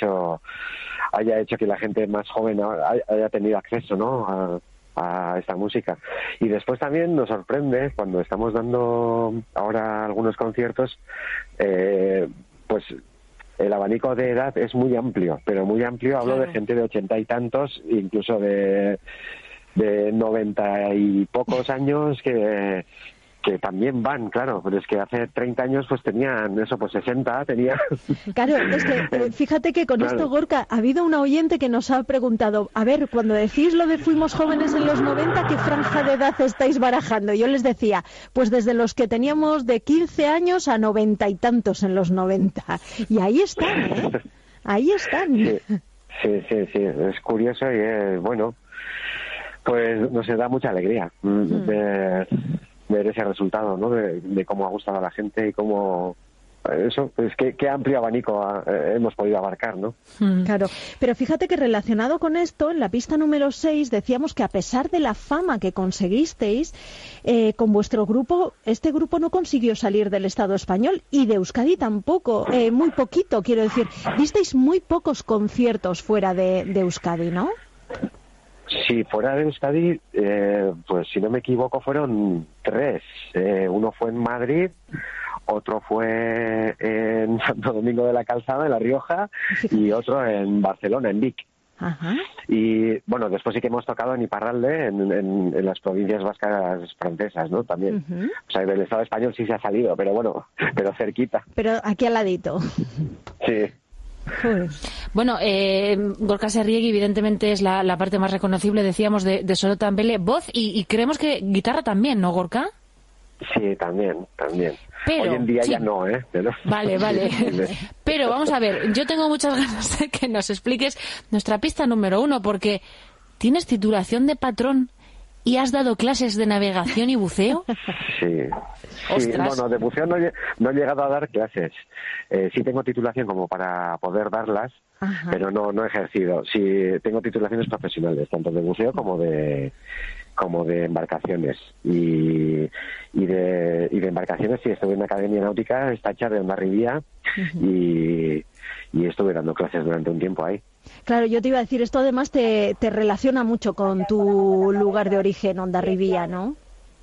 haya hecho que la gente más joven haya tenido acceso, ¿no?, a esta música. Y después también nos sorprende cuando estamos dando ahora algunos conciertos, pues el abanico de edad es muy amplio, pero muy amplio, hablo de gente de 80 y tantos, incluso de 90 y pocos años que también van, claro, pero es que hace 30 años pues tenían eso, pues 60, tenía... Claro, es que fíjate que con esto, Gorka, ha habido una oyente que nos ha preguntado, a ver, cuando decís lo de fuimos jóvenes en los 90, ¿qué franja de edad estáis barajando? Yo les decía, pues desde los que teníamos de 15 años a 90 y tantos en los 90. Y ahí están, ¿eh? Ahí están. Sí, es curioso y es, bueno, pues nos da mucha alegría ver ese resultado, ¿no?, de cómo ha gustado a la gente y cómo eso, pues qué amplio abanico hemos podido abarcar, ¿no? Claro, pero fíjate que relacionado con esto, en la pista número 6 decíamos que a pesar de la fama que conseguisteis con vuestro grupo, este grupo no consiguió salir del Estado español y de Euskadi tampoco, muy poquito, quiero decir, disteis muy pocos conciertos fuera de Euskadi, ¿no? Sí, fuera de Euskadi, pues si no me equivoco fueron 3. Uno fue en Madrid, otro fue en Santo Domingo de la Calzada, en La Rioja, y otro en Barcelona, en Vic. Ajá. Y bueno, después sí que hemos tocado en Iparralde, en las provincias vascas francesas, ¿no? También. O sea, del Estado español sí se ha salido, pero bueno, pero cerquita. Pero aquí al ladito. Sí. Bueno, Gorka Serriegui evidentemente es la parte más reconocible, decíamos, de Sorotan Bele, voz y creemos que guitarra también, ¿no, Gorka? Sí, también. Pero, hoy en día sí. Ya no, ¿eh? Pero... Vale. Pero vamos a ver, yo tengo muchas ganas de que nos expliques nuestra pista número 1, porque ¿tienes titulación de patrón y has dado clases de navegación y buceo? Sí. Bueno, de buceo no he llegado a dar clases. Sí tengo titulación como para poder darlas, ajá, pero no he ejercido. Sí tengo titulaciones profesionales, tanto de buceo como de embarcaciones. Y de embarcaciones sí estuve en la Academia Náutica, está hecha de Hondarribía, y estuve dando clases durante un tiempo ahí. Claro, yo te iba a decir, esto además te relaciona mucho con tu lugar de origen, Hondarribía, ¿no?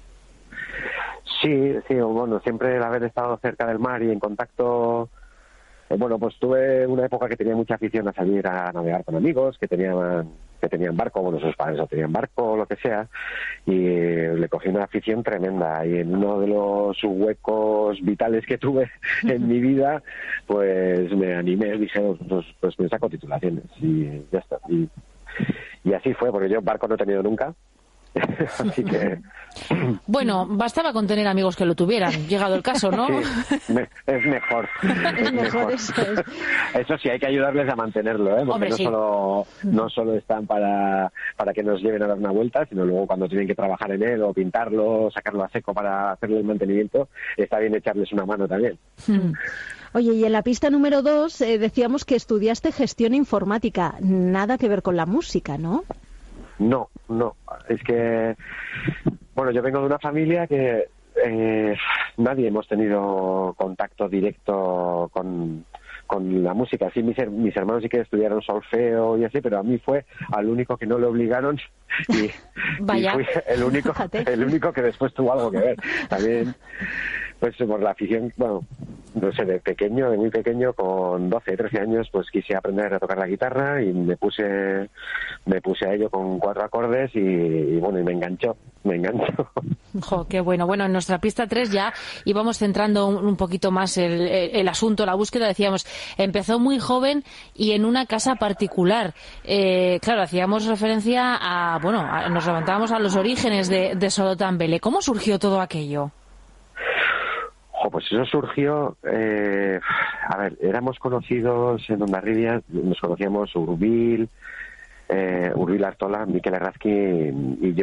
Sí, bueno, siempre el haber estado cerca del mar y en contacto... Bueno, pues tuve una época que tenía mucha afición a salir a navegar con amigos que tenían barco, bueno, sus padres no tenían barco o lo que sea, y le cogí una afición tremenda, y en uno de los huecos vitales que tuve en mi vida, pues me animé, dije, pues me saco titulaciones y ya está. Y así fue, porque yo barco no he tenido nunca. Así que... Bueno, bastaba con tener amigos que lo tuvieran, llegado el caso, ¿no? Sí, es mejor. Es mejor, eso es. Eso sí, hay que ayudarles a mantenerlo, ¿eh? Porque hombre, sí, no solo están para que nos lleven a dar una vuelta, sino luego cuando tienen que trabajar en él o pintarlo, sacarlo a seco para hacerle el mantenimiento, está bien echarles una mano también. Oye, y en la pista número 2 decíamos que estudiaste gestión informática, nada que ver con la música, ¿no? No, es que, bueno, yo vengo de una familia que nadie hemos tenido contacto directo con la música. Sí, mis hermanos sí que estudiaron solfeo y así, pero a mí fue al único que no le obligaron y fui el único que después tuvo algo que ver. También, pues por la afición, bueno, no sé, de muy pequeño, con 12, 13 años, pues quise aprender a tocar la guitarra y me puse a ello con 4 acordes y bueno, y me enganchó. Jo, qué bueno. Bueno, en nuestra pista 3 ya íbamos centrando un poquito más el asunto, la búsqueda. Decíamos, empezó muy joven y en una casa particular. Claro, hacíamos referencia nos levantábamos a los orígenes de Sorotan Bele. ¿Cómo surgió todo aquello? Pues eso surgió, a ver, éramos conocidos en Hondarribia, nos conocíamos Urbil Artola, Mikel Errazkin y yo.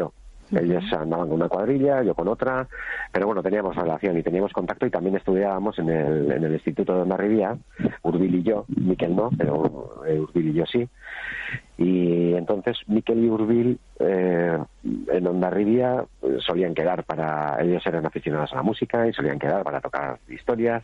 Ellos andaban con una cuadrilla, yo con otra, pero bueno, teníamos relación y teníamos contacto, y también estudiábamos en el Instituto de Hondarribia, Urbil y yo, Miquel no, pero Urbil y yo sí. Y entonces Miquel y Urbil en Hondarribia solían quedar ellos eran aficionados a la música y solían quedar para tocar historias.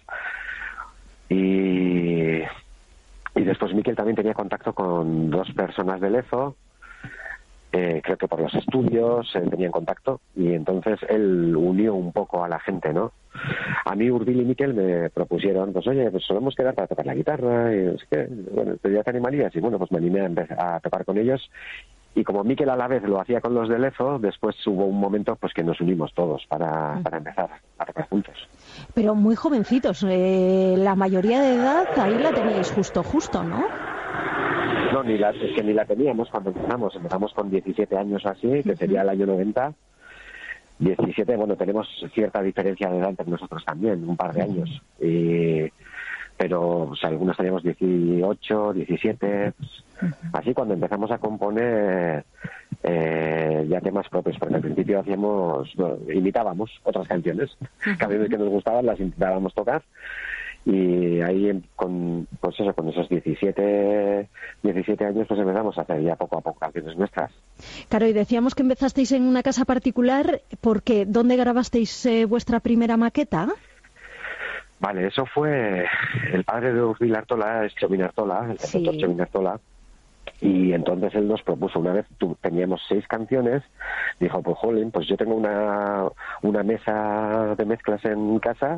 Y después Miquel también tenía contacto con 2 personas de Lezo, creo que por los estudios tenían contacto, y entonces él unió un poco a la gente, ¿no? A mí Urbil y Miquel me propusieron, pues oye, pues solemos quedar para tocar la guitarra, y es que, bueno, ¿ya te animarías? Y bueno, pues me animé a tocar con ellos, y como Miquel a la vez lo hacía con los de Lezo, después hubo un momento pues que nos unimos todos para empezar a tocar juntos. Pero muy jovencitos, la mayoría de edad ahí la teníais justo, ¿no? No, es que ni la teníamos cuando empezamos con 17 años o así, que sería el año 90. 17, bueno, tenemos cierta diferencia de edad entre nosotros también, un par de años, pero o sea, algunos teníamos 18, 17, pues, así cuando empezamos a componer ya temas propios, porque al principio imitábamos otras canciones, canciones que nos gustaban, las intentábamos tocar. Y ahí con esos 17 años pues empezamos a hacer ya poco a poco canciones nuestras. Claro, y decíamos que empezasteis en una casa particular, porque ¿dónde grabasteis vuestra primera maqueta? Vale, eso fue el padre de Urbil Artola, es Txomin Artola, el cantautor Txomin Artola, y entonces él nos propuso, una vez teníamos 6 canciones, dijo, pues jolín, pues yo tengo una mesa de mezclas en casa,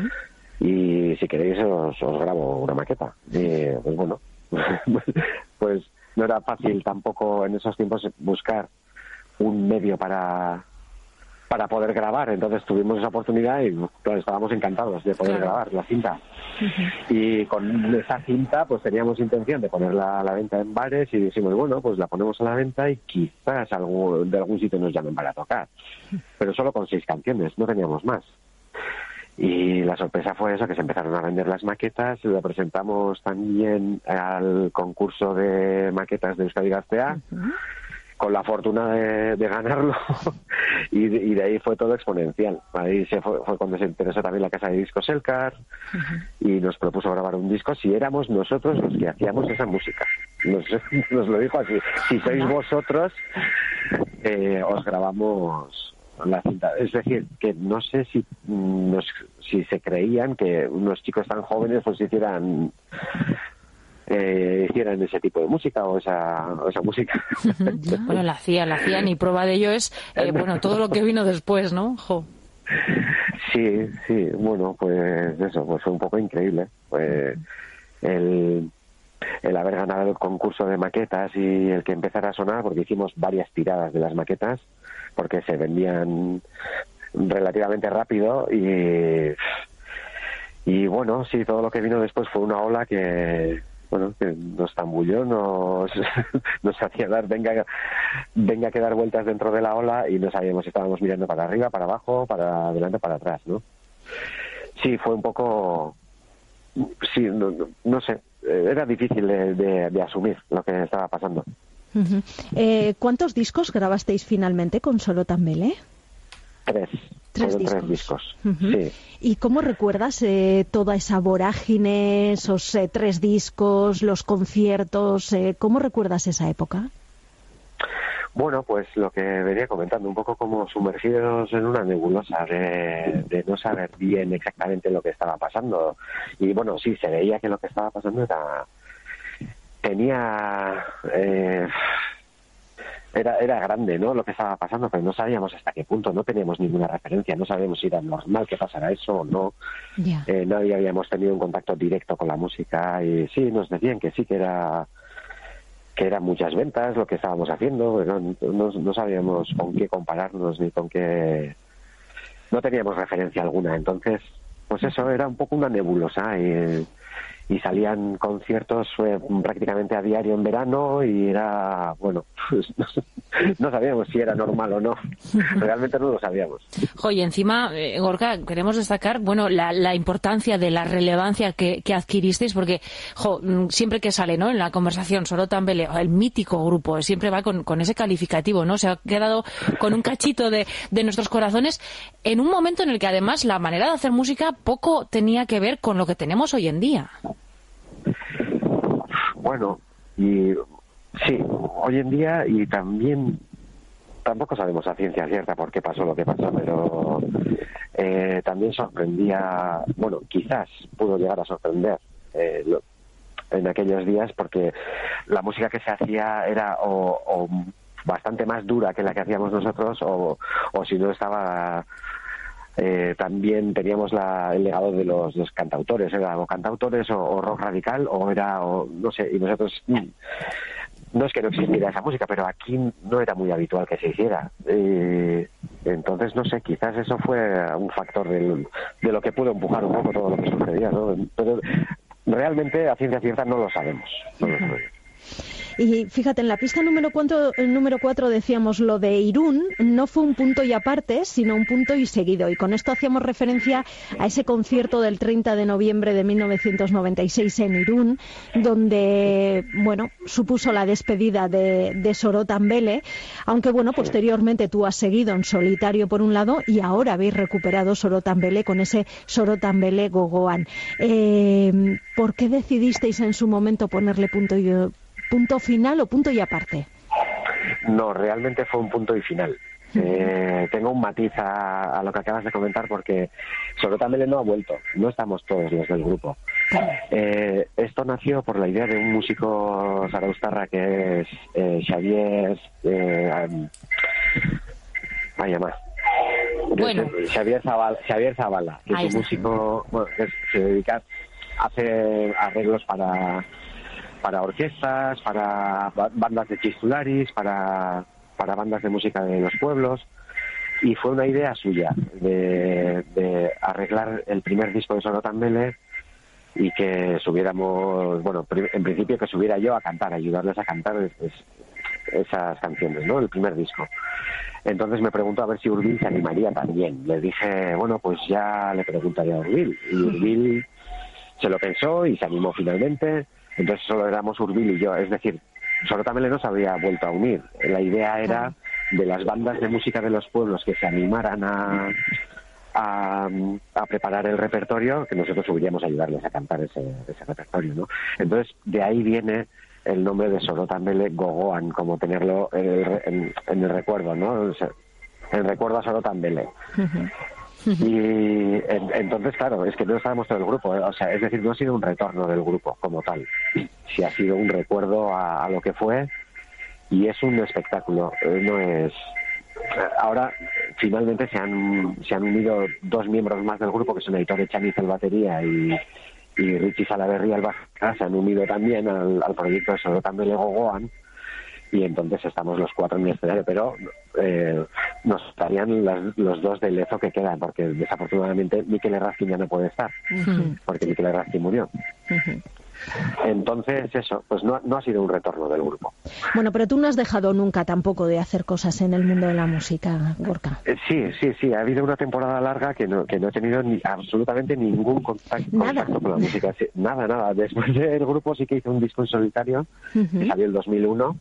y si queréis os grabo una maqueta. Y pues bueno, pues no era fácil tampoco en esos tiempos buscar un medio para poder grabar, entonces tuvimos esa oportunidad y claro, estábamos encantados de poder grabar la cinta. Y con esa cinta pues teníamos intención de ponerla a la venta en bares, y dijimos, bueno, pues la ponemos a la venta y quizás de algún sitio nos llamen para tocar, pero solo con 6 canciones, no teníamos más. Y la sorpresa fue eso, que se empezaron a vender las maquetas, lo presentamos también al concurso de maquetas de Euskadi Gaztea, con la fortuna de ganarlo, y de ahí fue todo exponencial. Ahí fue cuando se interesó también la casa de discos Elkar, y nos propuso grabar un disco si éramos nosotros los que hacíamos esa música. Nos lo dijo así, si sois vosotros, os grabamos la cinta. Es decir, que no sé si se creían que unos chicos tan jóvenes pues hicieran ese tipo de música o esa música. Bueno, la hacían, y prueba de ello es bueno, todo lo que vino después, ¿no? Jo. Sí, bueno, pues eso, pues fue un poco increíble. Pues el haber ganado el concurso de maquetas y el que empezara a sonar, porque hicimos varias tiradas de las maquetas, porque se vendían relativamente rápido, y bueno, sí, todo lo que vino después fue una ola que nos zambulló, nos hacía venga que dar vueltas dentro de la ola, y no sabíamos si estábamos mirando para arriba, para abajo, para adelante, para atrás, ¿no? Sí, fue un poco, sí, no sé, era difícil de asumir lo que estaba pasando. ¿Cuántos discos grabasteis finalmente con Solo Tambele? 3. Tres discos. Sí. ¿Y cómo recuerdas toda esa vorágine, esos 3 discos, los conciertos? ¿Cómo recuerdas esa época? Bueno, pues lo que venía comentando, un poco como sumergidos en una nebulosa de no saber bien exactamente lo que estaba pasando. Y bueno, sí, se veía que lo que estaba pasando era grande, ¿no?, lo que estaba pasando, pero no sabíamos hasta qué punto, no teníamos ninguna referencia, no sabíamos si era normal que pasara eso o no. Nadie habíamos tenido un contacto directo con la música, y sí, nos decían que sí, que eran muchas ventas lo que estábamos haciendo, pero no sabíamos con qué compararnos ni con qué, no teníamos referencia alguna. Entonces, pues eso era un poco una nebulosa, y salían conciertos prácticamente a diario en verano y era, bueno, pues no sabíamos si era normal o no. Realmente no lo sabíamos. Y encima, Gorka, queremos destacar, bueno, la importancia de la relevancia que adquiristeis, porque, siempre que sale, ¿no?, en la conversación Sorotan Belle, el mítico grupo, siempre va con ese calificativo, ¿no? Se ha quedado con un cachito de nuestros corazones en un momento en el que además la manera de hacer música poco tenía que ver con lo que tenemos hoy en día. Bueno, y sí, hoy en día, y también tampoco sabemos a ciencia cierta por qué pasó lo que pasó, pero también sorprendía, bueno, quizás pudo llegar a sorprender en aquellos días, porque la música que se hacía era o bastante más dura que la que hacíamos nosotros, o si no estaba... también teníamos el legado de los cantautores, era o cantautores o rock radical, no sé, y nosotros no es que no existiera esa música, pero aquí no era muy habitual que se hiciera. Entonces, no sé, quizás eso fue un factor de lo que pudo empujar un poco todo lo que sucedía, ¿no? Pero realmente a ciencia cierta no lo sabemos. Y fíjate, en la pista número 4 decíamos lo de Irún no fue un punto y aparte, sino un punto y seguido. Y con esto hacíamos referencia a ese concierto del 30 de noviembre de 1996 en Irún, donde, bueno, supuso la despedida de Sorotan Belle, aunque, bueno, posteriormente tú has seguido en solitario por un lado y ahora habéis recuperado Sorotan Belle con ese Sorotan Belle Gogoan. ¿Por qué decidisteis en su momento ponerle punto final o punto y aparte? No, realmente fue un punto y final. Tengo un matiz a lo que acabas de comentar, porque Sorotan Belle no ha vuelto, no estamos todos los del grupo. Esto nació por la idea de un músico zaraustarra que es Xavier Xavier Zavala, que es un músico, bueno, que se dedica a hacer arreglos para orquestas, para bandas de chistularis, para bandas de música de los pueblos, y fue una idea suya de arreglar el primer disco de Sorotan Belle y que subiéramos, bueno, en principio que subiera yo a cantar, ayudarles a cantar esas canciones, ¿no?, el primer disco. Entonces me preguntó a ver si Urbil se animaría también. Le dije, bueno, pues ya le preguntaría a Urbil, y Urbil se lo pensó y se animó finalmente. Entonces solo éramos Urbil y yo, es decir, Sorotan Belle no se había vuelto a unir. La idea era de las bandas de música de los pueblos que se animaran a preparar el repertorio, que nosotros subiríamos a ayudarles a cantar ese repertorio, ¿no? Entonces de ahí viene el nombre de Sorotan Belle Gogoan, como tenerlo en el recuerdo, ¿no? En recuerdo a Sorotan Belle. Y entonces, claro, es que no estábamos todo el grupo, o sea, es decir, no ha sido un retorno del grupo como tal, sí ha sido un recuerdo a lo que fue, y es un espectáculo, no es... Ahora, finalmente se han unido dos miembros más del grupo, que son Aitor Echaniz, el batería, y Richie Salaberry, el bajista, se han unido también al proyecto de Sorotan Belle Gogoan, y entonces estamos los cuatro en el escenario, pero nos estarían los dos de Lezo que quedan, porque desafortunadamente Mikel Errazkin ya no puede estar, porque Mikel Errazkin murió. Entonces eso, pues no ha sido un retorno del grupo. Bueno, pero tú no has dejado nunca tampoco de hacer cosas en el mundo de la música, Gorka. Sí, ha habido una temporada larga que no he tenido absolutamente ningún contacto con la música. Sí, nada. Después del grupo sí que hice un disco en solitario, que salió el 2001,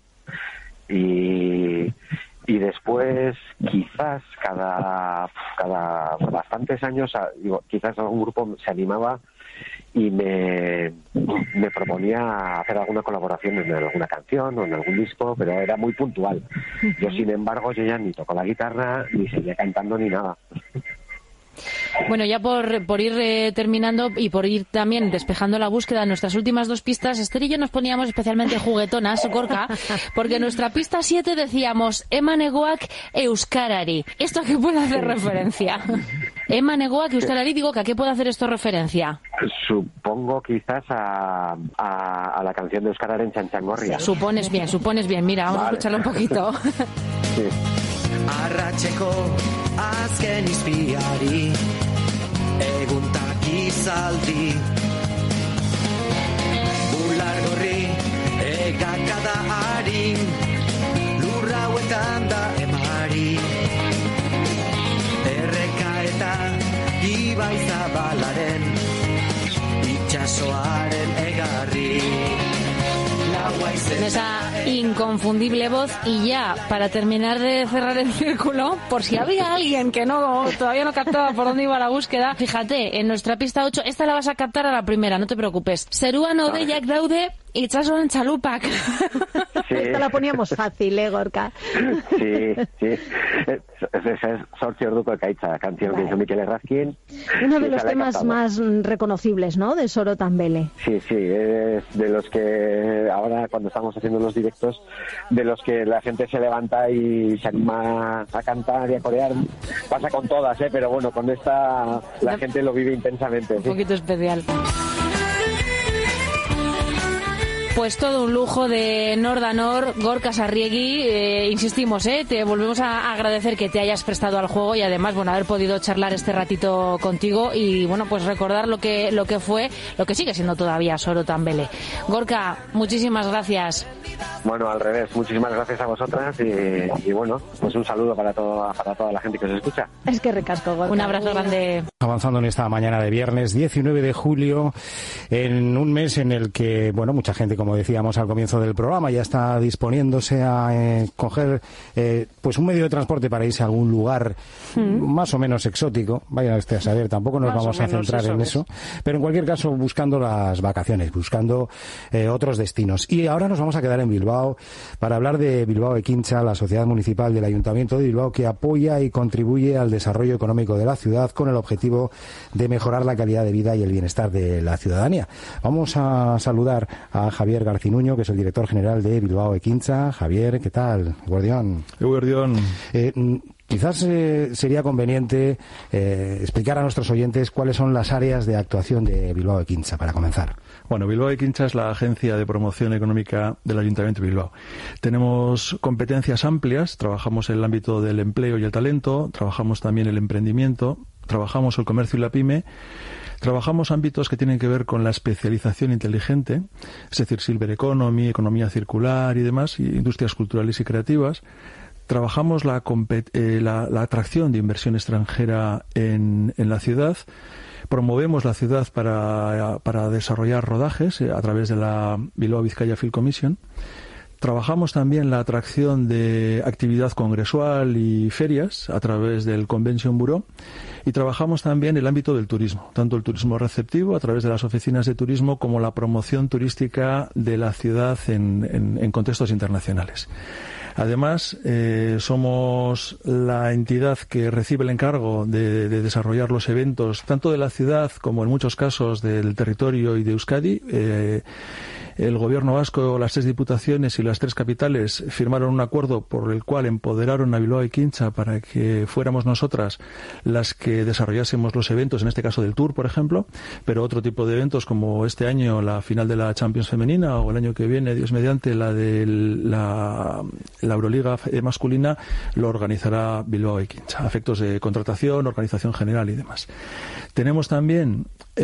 y después quizás cada bastantes años quizás algún grupo se animaba y me proponía hacer alguna colaboración en alguna canción o en algún disco, pero era muy puntual. Yo, sin embargo, ya ni toco la guitarra, ni seguía cantando, ni nada. Bueno, ya por ir terminando y por ir también despejando la búsqueda, nuestras últimas dos pistas, Esther y yo nos poníamos especialmente juguetonas, Gorka, porque en nuestra pista 7 decíamos Emanegoak Euskarari. ¿Esto a qué puede hacer referencia? Emanegoak Euskarari, digo que a qué puede hacer esto referencia. Supongo quizás a la canción de Euskararen en Txantxangorria. Supones bien. Mira, vamos a escucharlo un poquito. Sí. Arratseko azken izpiari eguntak izaldi begakada harin, lurra hauetan da emari. Erreka eta ibai zabalaren, itxasoaren egarri. En esa inconfundible voz. Y ya, para terminar de cerrar el círculo, por si había alguien que todavía no captaba por dónde iba la búsqueda, fíjate, en nuestra pista 8, esta la vas a captar a la primera, no te preocupes. Zeruan odeiak daude, itxasoan txalupak. Sí. Esta la poníamos fácil, Gorka. Sí. Esa es Sortzi Orduko Ekaitza, canción que hizo Mikel Errazkin. Uno de los temas más reconocibles, ¿no?, de Soro Tambele. Sí, es de los que ahora, cuando estamos haciendo los directos, de los que la gente se levanta y se anima a cantar y a corear. Pasa con todas, pero bueno, con esta la gente lo vive intensamente. Un poquito especial. Pues todo un lujo de Nordanor, Gorka Sarriegi. Insistimos, te volvemos a agradecer que te hayas prestado al juego y además, bueno, haber podido charlar este ratito contigo y, bueno, pues recordar lo que fue, lo que sigue siendo todavía Soro Tambele. Gorka, muchísimas gracias. Bueno, al revés, muchísimas gracias a vosotras y bueno, pues un saludo para toda la gente que os escucha. Es que recasco, Gorka. Un abrazo grande. Avanzando en esta mañana de viernes 19 de julio, en un mes en el que, bueno, mucha gente, como decíamos al comienzo del programa, ya está disponiéndose a coger pues un medio de transporte para irse a algún lugar más o menos exótico. Vaya usted a saber, tampoco nos vamos a centrar en eso, pero en cualquier caso buscando las vacaciones, buscando otros destinos. Y ahora nos vamos a quedar en Bilbao para hablar de Bilbao Ekintza, la sociedad municipal del Ayuntamiento de Bilbao que apoya y contribuye al desarrollo económico de la ciudad con el objetivo de mejorar la calidad de vida y el bienestar de la ciudadanía. Vamos a saludar a Javier Garcinuño, que es el director general de Bilbao Ekintza. Javier, ¿qué tal? Eguerdión. Quizás sería conveniente explicar a nuestros oyentes cuáles son las áreas de actuación de Bilbao Ekintza, para comenzar. Bueno, Bilbao Ekintza es la agencia de promoción económica del Ayuntamiento de Bilbao. Tenemos competencias amplias, trabajamos en el ámbito del empleo y el talento, trabajamos también el emprendimiento, trabajamos el comercio y la pyme, trabajamos ámbitos que tienen que ver con la especialización inteligente, es decir, silver economy, economía circular y demás, y industrias culturales y creativas. Trabajamos la atracción de inversión extranjera en la ciudad. Promovemos la ciudad para desarrollar rodajes a través de la Bilbao Vizcaya Film Commission. Trabajamos también la atracción de actividad congresual y ferias a través del Convention Bureau y trabajamos también el ámbito del turismo, tanto el turismo receptivo a través de las oficinas de turismo como la promoción turística de la ciudad en contextos internacionales. Además, somos la entidad que recibe el encargo de desarrollar los eventos tanto de la ciudad como en muchos casos del territorio y de Euskadi. El gobierno vasco, las 3 diputaciones y las 3 capitales firmaron un acuerdo por el cual empoderaron a Bilbao Ekintza para que fuéramos nosotras las que desarrollásemos los eventos, en este caso del Tour, por ejemplo, pero otro tipo de eventos como este año la final de la Champions femenina o el año que viene, Dios mediante, la de la Euroliga masculina, lo organizará Bilbao Ekintza, a efectos de contratación, organización general y demás. Tenemos también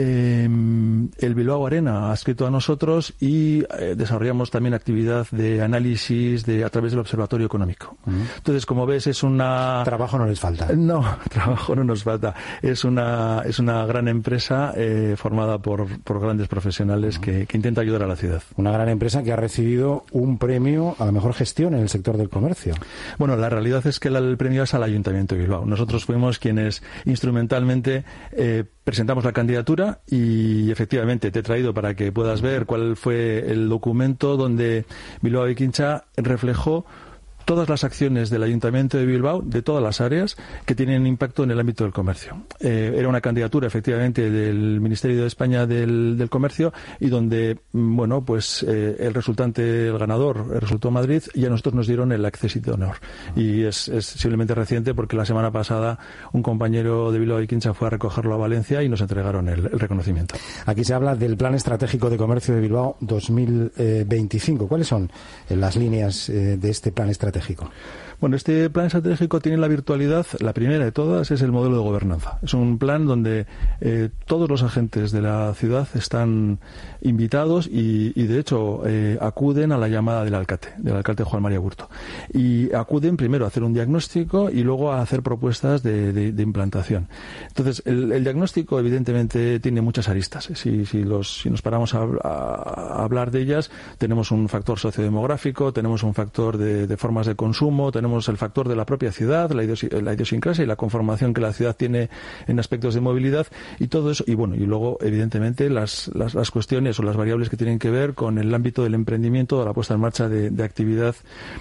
el Bilbao Arena adscrito a nosotros y desarrollamos también actividad de análisis a través del Observatorio Económico. Entonces, como ves, es una... Trabajo no les falta. No, trabajo no nos falta. Es una gran empresa formada por grandes profesionales que intenta ayudar a la ciudad. Una gran empresa que ha recibido un premio a la mejor gestión en el sector del comercio. Bueno, la realidad es que el premio es al Ayuntamiento de Bilbao. Nosotros fuimos quienes instrumentalmente presentamos la candidatura y efectivamente te he traído para que puedas ver cuál fue el documento donde Bilbao Ekintza reflejó todas las acciones del Ayuntamiento de Bilbao, de todas las áreas, que tienen impacto en el ámbito del comercio. Era una candidatura, efectivamente, del Ministerio de España del Comercio y donde, bueno, pues el resultante, el ganador, resultó Madrid y a nosotros nos dieron el Accessit de honor. Y es simplemente reciente porque la semana pasada un compañero de Bilbao Ekintza fue a recogerlo a Valencia y nos entregaron el reconocimiento. Aquí se habla del Plan Estratégico de Comercio de Bilbao 2025. ¿Cuáles son las líneas de este plan estratégico? Bueno, este plan estratégico tiene la virtualidad, la primera de todas es el modelo de gobernanza. Es un plan donde todos los agentes de la ciudad están invitados y de hecho acuden a la llamada del alcalde Juan María Aburto. Y acuden primero a hacer un diagnóstico y luego a hacer propuestas de implantación. Entonces, el diagnóstico evidentemente tiene muchas aristas. Si nos paramos a hablar de ellas, tenemos un factor sociodemográfico, tenemos un factor de formas de consumo, tenemos el factor de la propia ciudad, la idiosincrasia y la conformación que la ciudad tiene en aspectos de movilidad y todo eso. Y bueno, y luego evidentemente las cuestiones o las variables que tienen que ver con el ámbito del emprendimiento, de la puesta en marcha de actividad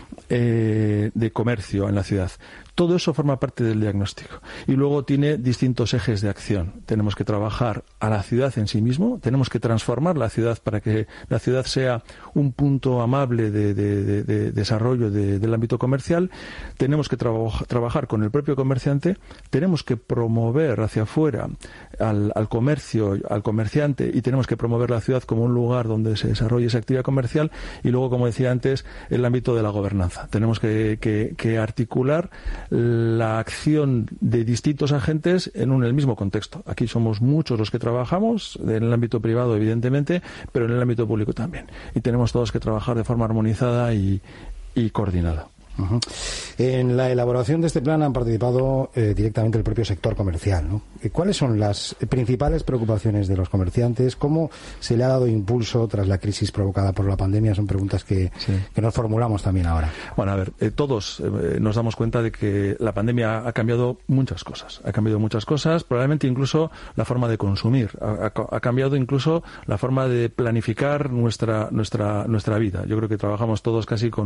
de comercio en la ciudad. Todo eso forma parte del diagnóstico. Y luego tiene distintos ejes de acción. Tenemos que trabajar a la ciudad en sí mismo, tenemos que transformar la ciudad para que la ciudad sea un punto amable de desarrollo del ámbito comercial, tenemos que trabajar con el propio comerciante, tenemos que promover hacia afuera al comercio, al comerciante, y tenemos que promover la ciudad como un lugar donde se desarrolle esa actividad comercial, y luego, como decía antes, el ámbito de la gobernanza. Tenemos que articular la acción de distintos agentes en el mismo contexto. Aquí somos muchos los que trabajamos, en el ámbito privado evidentemente, pero en el ámbito público también. Y tenemos todos que trabajar de forma armonizada y coordinada. Uh-huh. En la elaboración de este plan han participado directamente el propio sector comercial, ¿no? ¿Cuáles son las principales preocupaciones de los comerciantes? ¿Cómo se le ha dado impulso tras la crisis provocada por la pandemia? Son preguntas que nos formulamos también ahora. Bueno, a ver, todos nos damos cuenta de que la pandemia ha cambiado muchas cosas. Ha cambiado muchas cosas, probablemente incluso la forma de consumir. Ha cambiado incluso la forma de planificar nuestra vida. Yo creo que trabajamos todos casi con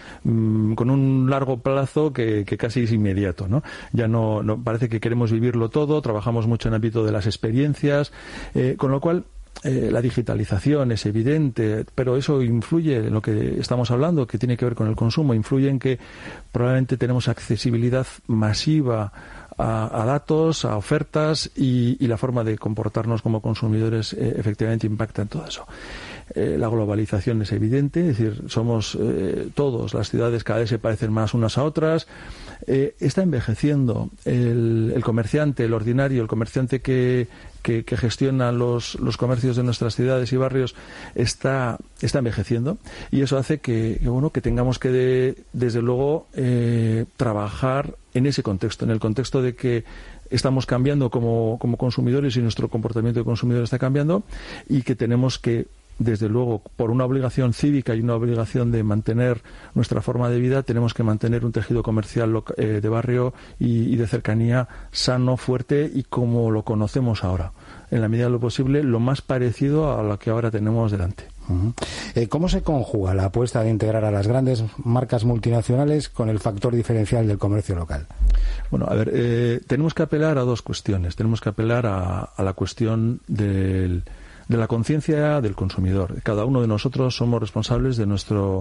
un largo plazo que casi es inmediato, ¿no? Ya no parece que queremos vivirlo todo, trabajamos mucho en el ámbito de las experiencias, con lo cual la digitalización es evidente, pero eso influye en lo que estamos hablando, que tiene que ver con el consumo, influye en que probablemente tenemos accesibilidad masiva a datos, a ofertas, y la forma de comportarnos como consumidores efectivamente impacta en todo eso. La globalización es evidente, es decir, somos todos, las ciudades cada vez se parecen más unas a otras. Está envejeciendo el comerciante, el ordinario, el comerciante que gestiona los comercios de nuestras ciudades y barrios está envejeciendo, y eso hace que tengamos que desde luego trabajar en ese contexto, en el contexto de que estamos cambiando como consumidores y nuestro comportamiento de consumidor está cambiando, y que tenemos que, desde luego, por una obligación cívica y una obligación de mantener nuestra forma de vida, tenemos que mantener un tejido comercial de barrio y de cercanía sano, fuerte y como lo conocemos ahora, en la medida de lo posible, lo más parecido a lo que ahora tenemos delante. Uh-huh. ¿Cómo se conjuga la apuesta de integrar a las grandes marcas multinacionales con el factor diferencial del comercio local? Bueno, a ver, tenemos que apelar a dos cuestiones. Tenemos que apelar a la cuestión de la conciencia del consumidor. Cada uno de nosotros somos responsables de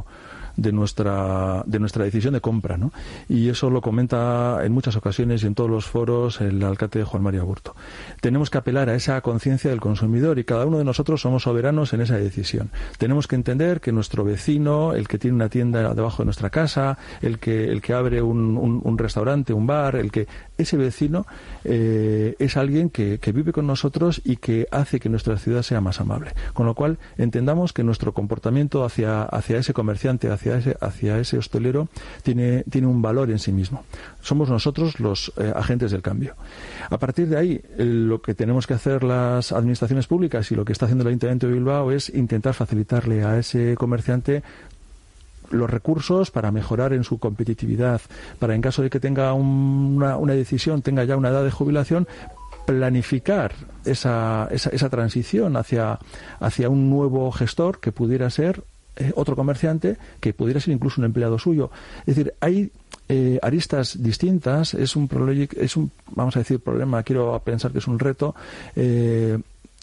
nuestra decisión de compra, ¿no? Y eso lo comenta en muchas ocasiones y en todos los foros el alcalde Juan María Aburto. Tenemos que apelar a esa conciencia del consumidor, y cada uno de nosotros somos soberanos en esa decisión. Tenemos que entender que nuestro vecino, el que tiene una tienda debajo de nuestra casa, el que abre un restaurante, un bar, ese vecino es alguien que vive con nosotros y que hace que nuestra ciudad sea más amable. Con lo cual, entendamos que nuestro comportamiento hacia ese comerciante, hacia ese hostelero, tiene un valor en sí mismo. Somos nosotros los agentes del cambio. A partir de ahí, lo que tenemos que hacer las administraciones públicas y lo que está haciendo el Ayuntamiento de Bilbao es intentar facilitarle a ese comerciante los recursos para mejorar en su competitividad, para, en caso de que tenga una decisión, tenga ya una edad de jubilación, planificar esa transición hacia un nuevo gestor que pudiera ser otro comerciante, que pudiera ser incluso un empleado suyo. Es decir, hay aristas distintas. Es un problema, quiero pensar que es un reto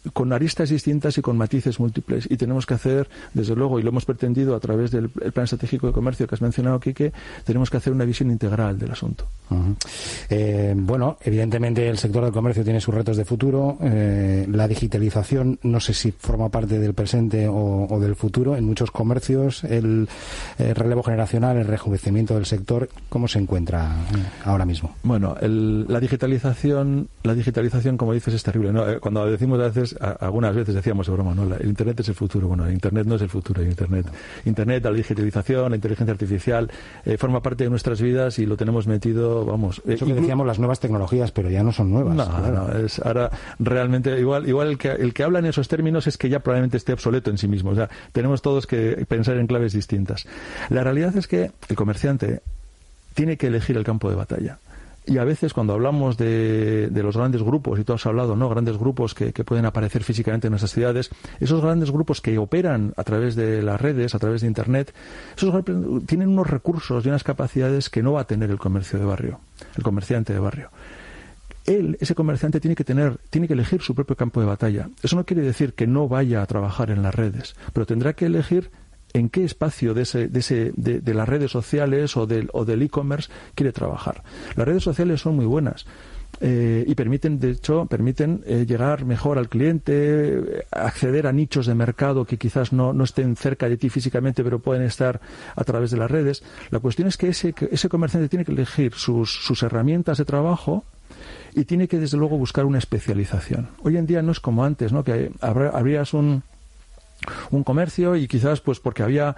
con aristas distintas y con matices múltiples. Y tenemos que hacer, desde luego, y lo hemos pretendido a través del Plan Estratégico de Comercio que has mencionado, Quique, tenemos que hacer una visión integral del asunto. Bueno, evidentemente el sector del comercio tiene sus retos de futuro. La digitalización, no sé si forma parte del presente o del futuro. En muchos comercios, el relevo generacional, el rejuvenecimiento del sector, ¿cómo se encuentra ahora mismo? Bueno, la digitalización, como dices, es terrible, ¿no? Cuando decimos a veces, algunas veces decíamos de broma, ¿no? El Internet es el futuro. Bueno, el Internet no es el futuro. Internet, la digitalización, la inteligencia artificial, forma parte de nuestras vidas y lo tenemos metido, vamos. Eso que decíamos las nuevas tecnologías, pero ya no son nuevas. No, es ahora realmente igual el que habla en esos términos es que ya probablemente esté obsoleto en sí mismo. O sea, tenemos todos que pensar en claves distintas. La realidad es que el comerciante tiene que elegir el campo de batalla. Y a veces cuando hablamos de los grandes grupos, y tú has hablado, ¿no? Grandes grupos que pueden aparecer físicamente en nuestras ciudades, esos grandes grupos que operan a través de las redes, a través de Internet, esos tienen unos recursos y unas capacidades que no va a tener el comercio de barrio, el comerciante de barrio. Ese comerciante tiene que elegir su propio campo de batalla. Eso no quiere decir que no vaya a trabajar en las redes, pero tendrá que elegir en qué espacio de las redes sociales o del e-commerce quiere trabajar. Las redes sociales son muy buenas y permiten llegar mejor al cliente, acceder a nichos de mercado que quizás no estén cerca de ti físicamente, pero pueden estar a través de las redes. La cuestión es que ese comerciante tiene que elegir sus herramientas de trabajo y tiene que, desde luego, buscar una especialización. Hoy en día no es como antes, ¿no? Que habrías un comercio y quizás pues porque había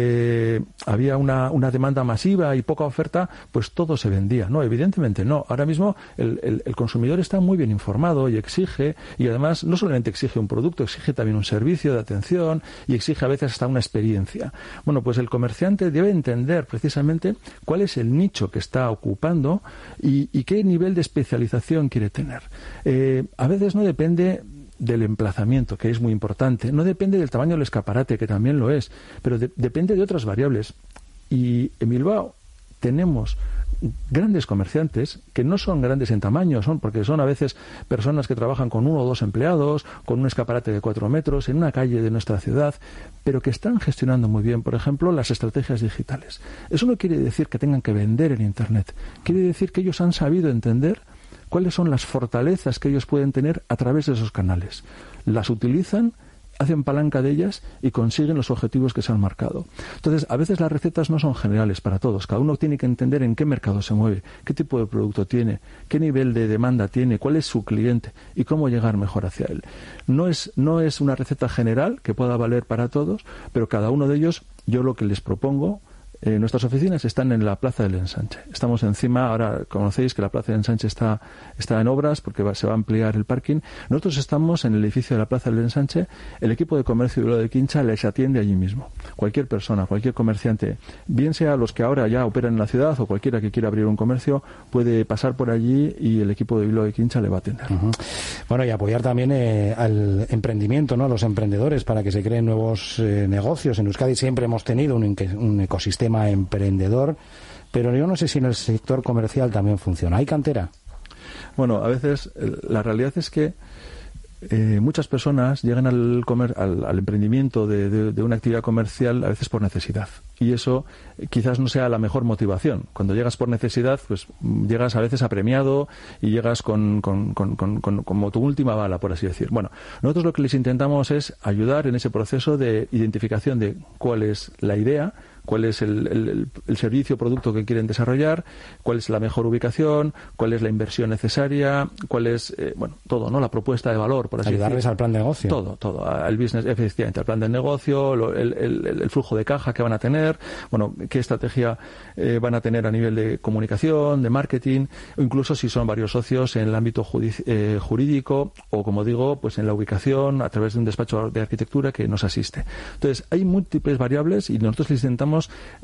una demanda masiva y poca oferta, pues todo se vendía. No, evidentemente no. Ahora mismo el consumidor está muy bien informado y exige, y además no solamente exige un producto, exige también un servicio de atención y exige a veces hasta una experiencia. Bueno, pues el comerciante debe entender precisamente cuál es el nicho que está ocupando y qué nivel de especialización quiere tener. A veces no depende del emplazamiento, que es muy importante. No depende del tamaño del escaparate, que también lo es, pero depende de otras variables. Y en Bilbao tenemos grandes comerciantes que no son grandes en tamaño, porque son a veces personas que trabajan con 1 o 2 empleados, con un escaparate de 4 metros, en una calle de nuestra ciudad, pero que están gestionando muy bien, por ejemplo, las estrategias digitales. Eso no quiere decir que tengan que vender en Internet, quiere decir que ellos han sabido entender cuáles son las fortalezas que ellos pueden tener a través de esos canales. Las utilizan, hacen palanca de ellas y consiguen los objetivos que se han marcado. Entonces, a veces las recetas no son generales para todos. Cada uno tiene que entender en qué mercado se mueve, qué tipo de producto tiene, qué nivel de demanda tiene, cuál es su cliente y cómo llegar mejor hacia él. No es una receta general que pueda valer para todos, pero cada uno de ellos, yo lo que les propongo. Nuestras oficinas están en la Plaza del Ensanche. Estamos encima, ahora conocéis que la Plaza del Ensanche está en obras porque se va a ampliar el parking. Nosotros estamos en el edificio de la Plaza del Ensanche. El equipo de comercio de Bilbao de Quincha les atiende allí mismo. Cualquier persona, cualquier comerciante, bien sea los que ahora ya operan en la ciudad o cualquiera que quiera abrir un comercio, puede pasar por allí y el equipo de Bilbao de Quincha le va a atender. Uh-huh. Bueno, y apoyar también al emprendimiento, ¿no? A los emprendedores para que se creen nuevos negocios. En Euskadi siempre hemos tenido un ecosistema emprendedor, pero yo no sé si en el sector comercial también funciona. ¿Hay cantera? Bueno, a veces la realidad es que muchas personas llegan al emprendimiento de una actividad comercial a veces por necesidad. Y eso quizás no sea la mejor motivación. Cuando llegas por necesidad, pues llegas a veces apremiado y llegas con como tu última bala, por así decir. Bueno, nosotros lo que les intentamos es ayudar en ese proceso de identificación de cuál es la idea, cuál es el servicio o producto que quieren desarrollar, cuál es la mejor ubicación, cuál es la inversión necesaria, cuál es, todo, ¿no? La propuesta de valor, por así decirlo. Ayudarles al plan de negocio. Todo, al business, efectivamente, al plan de negocio, el flujo de caja que van a tener, qué estrategia van a tener a nivel de comunicación, de marketing, o incluso si son varios socios en el ámbito jurídico, o como digo, pues en la ubicación, a través de un despacho de arquitectura que nos asiste. Entonces, hay múltiples variables y nosotros les intentamos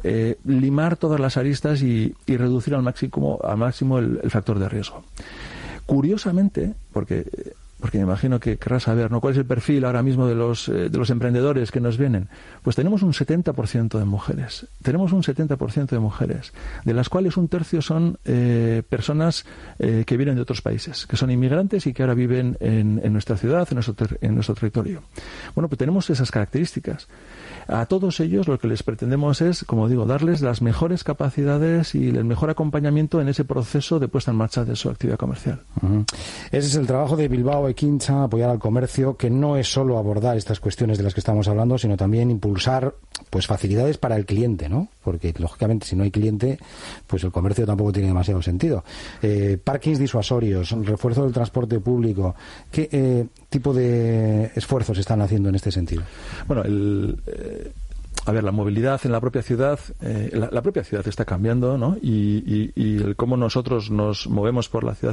limar todas las aristas y reducir al máximo el factor de riesgo. Curiosamente, porque porque me imagino que querrás saber, ¿no?, cuál es el perfil ahora mismo de los emprendedores que nos vienen. Pues tenemos un 70% de mujeres. Tenemos un 70% de mujeres, de las cuales un tercio son personas que vienen de otros países, que son inmigrantes y que ahora viven en nuestra ciudad, en nuestro territorio. Bueno, pues tenemos esas características. A todos ellos lo que les pretendemos es, como digo, darles las mejores capacidades y el mejor acompañamiento en ese proceso de puesta en marcha de su actividad comercial. Ese es el trabajo de Bilbao Ekintza, apoyar al comercio, que no es solo abordar estas cuestiones de las que estamos hablando, sino también impulsar pues facilidades para el cliente, ¿no? Porque lógicamente si no hay cliente, pues el comercio tampoco tiene demasiado sentido. Parkings disuasorios, refuerzo del transporte público, ¿qué tipo de esfuerzos están haciendo en este sentido? Bueno, a ver, la movilidad en la propia ciudad, la propia ciudad está cambiando, ¿no? Y el cómo nosotros nos movemos por la ciudad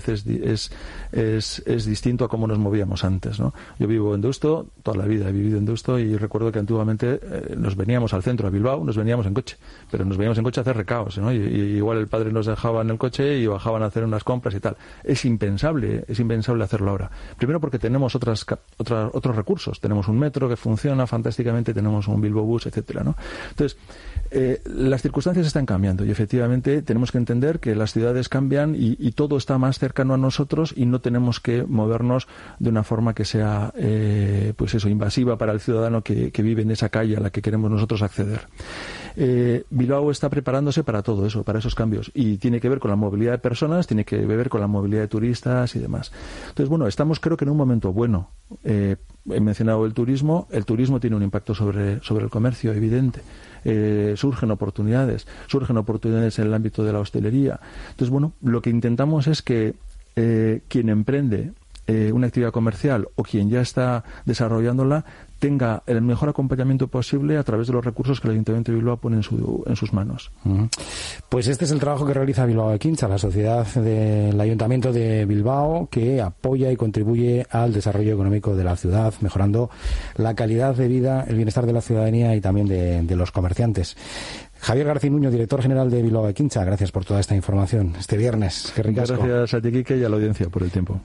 es distinto a cómo nos movíamos antes, ¿no? Yo vivo en Deusto, toda la vida he vivido en Deusto, y recuerdo que antiguamente nos veníamos al centro, a Bilbao, nos veníamos en coche, pero nos veníamos en coche a hacer recaos, ¿no? Y igual el padre nos dejaba en el coche y bajaban a hacer unas compras y tal. Es impensable hacerlo ahora. Primero porque tenemos otros recursos. Tenemos un metro que funciona fantásticamente, tenemos un Bilbao Bus, etcétera, ¿no? Entonces, las circunstancias están cambiando y efectivamente tenemos que entender que las ciudades cambian y todo está más cercano a nosotros y no tenemos que movernos de una forma que sea invasiva para el ciudadano que vive en esa calle a la que queremos nosotros acceder. Bilbao está preparándose para todo eso, para esos cambios, y tiene que ver con la movilidad de personas, tiene que ver con la movilidad de turistas y demás. Entonces, bueno, estamos creo que en un momento bueno. He mencionado el turismo tiene un impacto sobre el comercio evidente. Surgen oportunidades en el ámbito de la hostelería. Entonces, bueno, lo que intentamos es que quien emprende una actividad comercial o quien ya está desarrollándola tenga el mejor acompañamiento posible a través de los recursos que el Ayuntamiento de Bilbao pone en sus manos. Pues este es el trabajo que realiza Bilbao Ekintza, la sociedad del Ayuntamiento de Bilbao, que apoya y contribuye al desarrollo económico de la ciudad, mejorando la calidad de vida, el bienestar de la ciudadanía y también de los comerciantes. Javier García Nuño, director general de Bilbao Ekintza, gracias por toda esta información este viernes. Qué ricasco. Gracias a ti, Quique, y a la audiencia por el tiempo.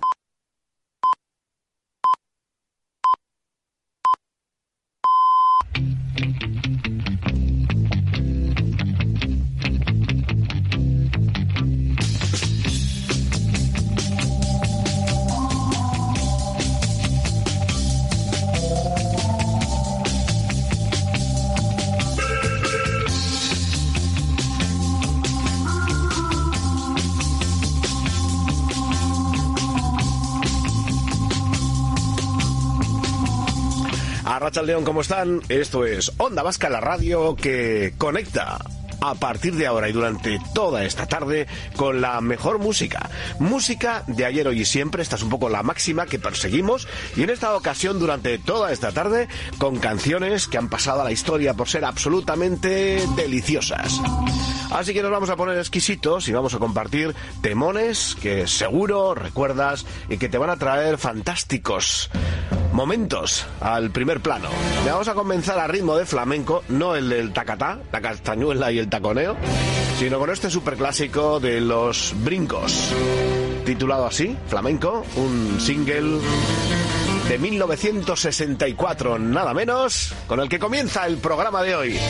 Arratsaldeon, ¿cómo están? Esto es Onda Vasca, la radio que conecta a partir de ahora y durante toda esta tarde con la mejor música. Música de ayer, hoy y siempre. Esta es un poco la máxima que perseguimos, y en esta ocasión durante toda esta tarde con canciones que han pasado a la historia por ser absolutamente deliciosas. Así que nos vamos a poner exquisitos y vamos a compartir temones que seguro recuerdas y que te van a traer fantásticos momentos al primer plano. Le vamos a comenzar a ritmo de flamenco, no el del tacatá, la castañuela y el taconeo, sino con este superclásico de Los Brincos, titulado así, Flamenco, un single de 1964, nada menos, con el que comienza el programa de hoy.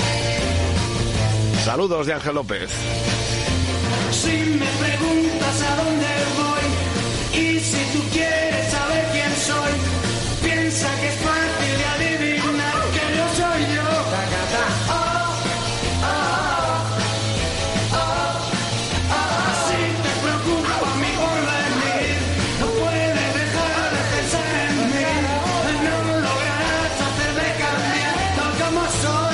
Saludos de Ángel López. Si me preguntas a dónde voy y si tú quieres saber quién soy, piensa que es fácil de adivinar que no soy yo. Si te preocupa mi porvenir, no puedes dejar de pensar en mí. No lograrás hacerme cambiar tal como soy.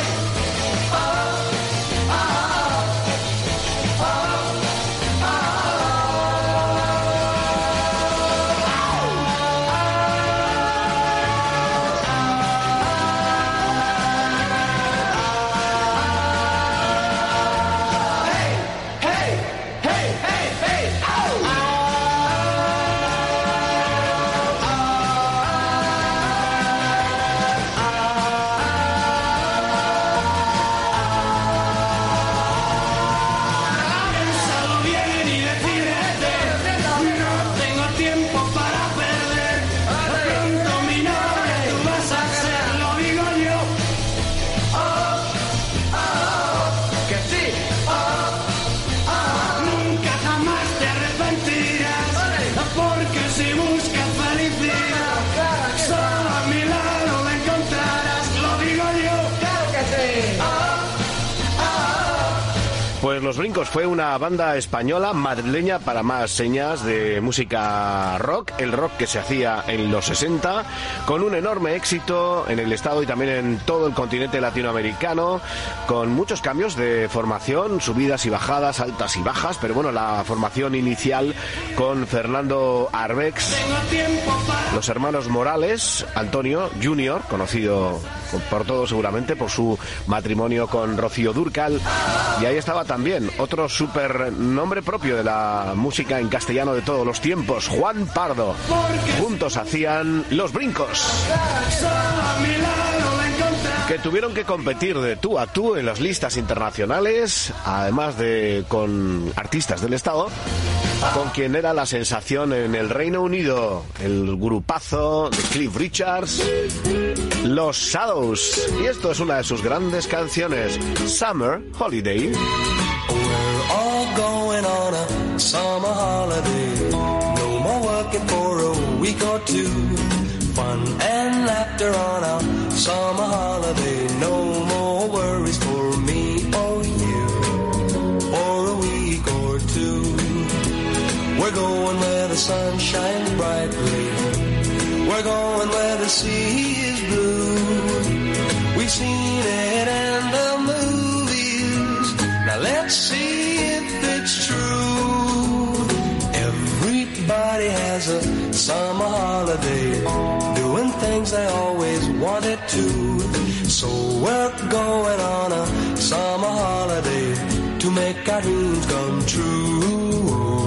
Pues Los Brincos fue una banda española madrileña, para más señas, de música rock, el rock que se hacía en los 60, con un enorme éxito en el estado y también en todo el continente latinoamericano, con muchos cambios de formación, subidas y bajadas, altas y bajas, pero bueno, la formación inicial con Fernando Arbex, los hermanos Morales, Antonio Junior, conocido por todos seguramente por su matrimonio con Rocío Dúrcal, y ahí estaba también otro súper nombre propio de la música en castellano de todos los tiempos, Juan Pardo. Juntos hacían Los Brincos, que tuvieron que competir de tú a tú en las listas internacionales, además de con artistas del estado, con quien era la sensación en el Reino Unido, el grupazo de Cliff Richards, Los Shadows. Y esto es una de sus grandes canciones, Summer Holiday. We're all going on a summer holiday. No more working for a week or two. Fun and laughter on our summer holiday. No more worries for me or you for a week or two. We're going where the sun shines brightly. We're going where the sea is blue. We've seen it in the movies. Now let's see if it's true. Everybody has a summer holiday, doing things they always wanted to. So we're going on a summer holiday to make our dreams come true.